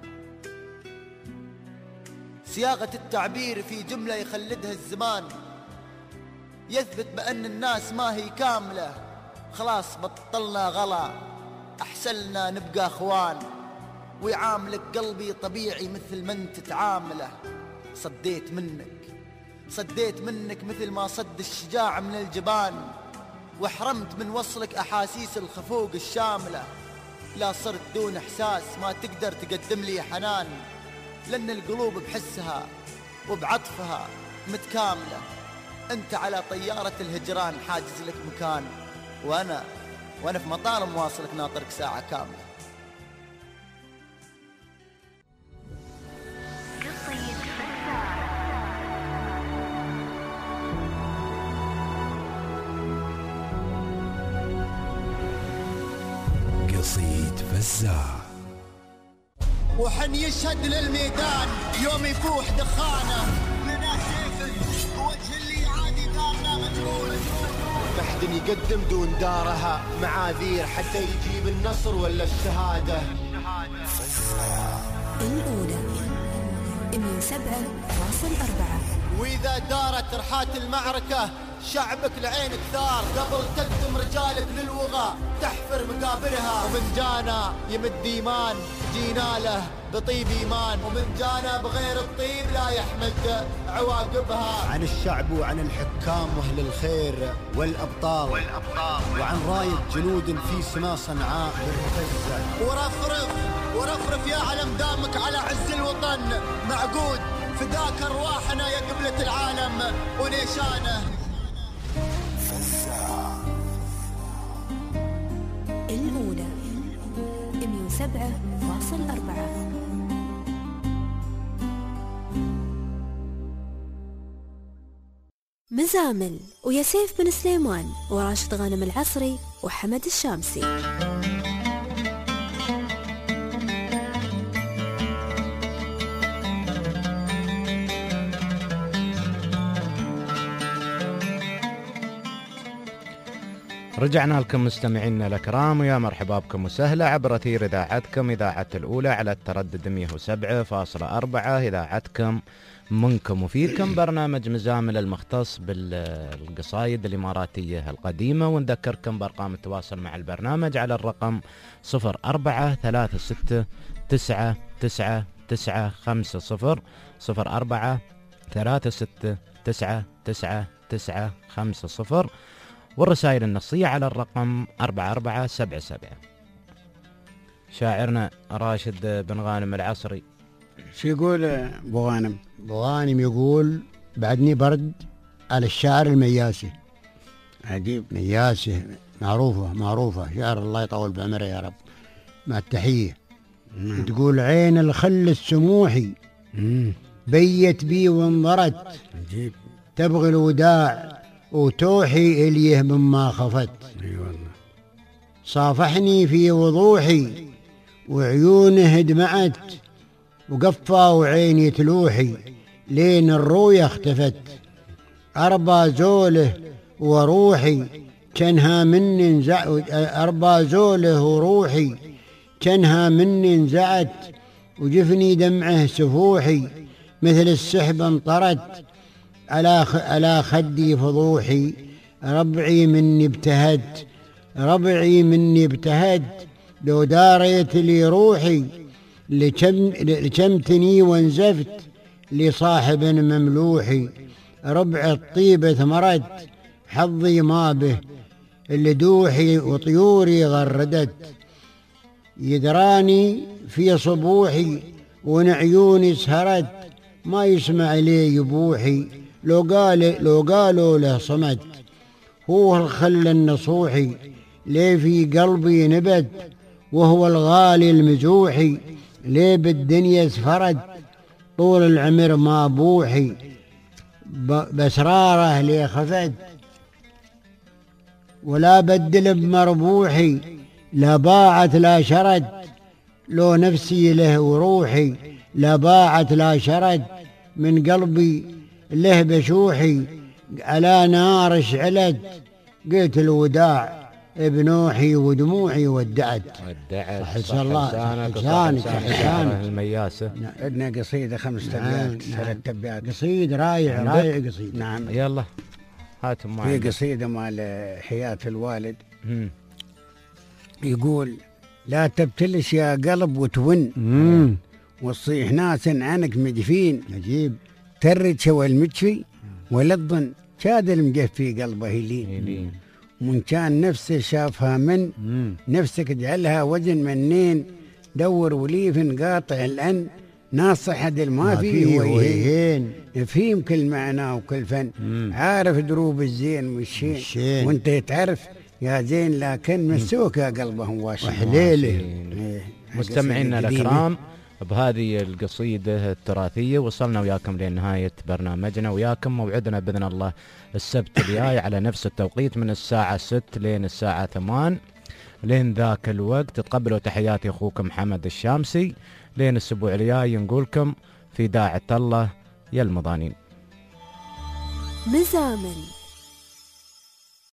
صياغة التعبير في جملة يخلدها الزمان، يثبت بأن الناس ما هي كاملة. خلاص بطلنا غلا، أحسلنا نبقى أخوان، ويعاملك قلبي طبيعي مثل ما انت تعامله. صديت منك صديت منك مثل ما صد الشجاع من الجبان، واحرمت من وصلك أحاسيس الخفوق الشاملة. لا صرت دون إحساس ما تقدر تقدم لي حنان، لأن القلوب بحسها وبعطفها متكاملة. أنت على طيارة الهجران حاجز لك مكان، وأنا وأنا في مطار مواصلك ناطرك ساعة كاملة. قصيد فزاع. وحن يشهد للميدان يوم يفوح دخانه، لنا سيفك بوجه اللي عادي دارنا مجهول. بحد يقدم دون دارها معاذير حتى يجيب النصر ولا الشهادة. الأولى مية وسبعة فاصل أربعة. وإذا دارت رحات المعركة شعبك لعينك ثار، قبل تقدم رجالك للوغى تحفر مقابرها. ومن جانا يمد إيمان جينا له بطيب إيمان، ومن جانا بغير الطيب لا يحمد عواقبها. عن الشعب وعن الحكام وأهل الخير والأبطال, والأبطال وعن راية جنود في سما صنعاء بالمفزة. ورفرف ورفرف يا علم دامك على عز الوطن معقود، فداك أرواحنا يا قبلة العالم ونيشانه. الأولى مية وسبعة فاصل أربعة. مزامل ويا سيف بن سليمان وراشد غانم العصري وحمد الشامسي. رجعنا لكم مستمعينا الأكرام، ويا مرحبا بكم وسهلا عبر أثير إذاعتكم إذاعة الأولى على التردد مئة وسبعة فاصلة أربعة، إذاعتكم منكم وفيكم، برنامج مزامل المختص بالقصايد الإماراتية القديمة. ونذكركم بأرقام التواصل مع البرنامج على الرقم صفر أربعة ثلاثة ستة تسعة تسعة تسعة خمسة صفر صفر أربعة ثلاثة ستة تسعة تسعة تسعة خمسة صفر، والرسائل النصية على الرقم أربعة أربعة سبعة سبعة. شاعرنا راشد بن غانم العصري شو يقول ابو غانم؟ ابو غانم يقول بعدني برد على الشاعر المياسي. عجيب. مياسي معروفة معروفة شعر، الله يطول بعمره يا رب. مع التحية. مم. تقول عين الخل السموحي مم. بيت بي وانضرت، عجيب. تبغي الوداع وتوحي إليه مما خفت. اي والله. صافحني في وضوحي وعيونه دمعت، وقفى وعيني تلوحي لين الرؤيا اختفت. أربى زوله وروحي كانها مني انزع، أربى زوله وروحي كانها مني انزعت، وجفني دمعه سفوحي مثل السحب انطرت. على على خدي فضوحي ربعي مني ابتهد، ربعي مني ابتهد. لو داريت لي روحي لكمتني وانزفت لصاحب مملوحي. ربع الطيبة ثمرت حظي ما به، اللي دوحي وطيوري غردت. يدراني في صبوحي ونعيوني سهرت، ما يسمع لي يبوحي لو قال لو قالوا له صمت. هو الخل النصوحي ليه في قلبي نبت، وهو الغالي المزوحي ليه بالدنيا سفرت. طول العمر ما بوحي بأسراره ليه خفت، ولا بدل بمربوحي لا باعت لا شرت. لو نفسي له وروحي لا باعت لا شرت، من قلبي له بشوحي على نار شعلت. قلت الوداع بنوحي ودموعي ودعت. ودعت. صح الله لسانك لسانك المياسة. عندنا قصيدة خمس أبيات ثلاث أبيات. قصيد رايع رايع قصيد. نعم. يلا هاتم معي. في قصيدة مال حياة الوالد. مم. يقول لا تبتلش يا قلب وتون، مم. وتصيح ناس عنك مجفين. عجيب. ترد شوى المجفي ولا تظن شاد المجفي قلبه يلين. ومن كان نفسه شافها من مم. نفسك اجعلها وزن منين. دور وليف قاطع الأن ناصح حد ما فيه ويهين. يفهم كل معنى وكل فن. مم. عارف دروب الزين والشين، وانت تعرف يا زين لكن مسوك يا قلبه واشين وحليله. إيه. مستمعينا الأكرام، بهذه القصيدة التراثية وصلنا وياكم لنهاية برنامجنا. وياكم موعدنا بإذن الله السبت الجاي على نفس التوقيت من الساعة ست لين الساعة ثمان. لين ذاك الوقت تقبلوا تحياتي أخوكم محمد الشامسي. لين الأسبوع الجاي نقولكم في داعة الله يا المضانين. مزامل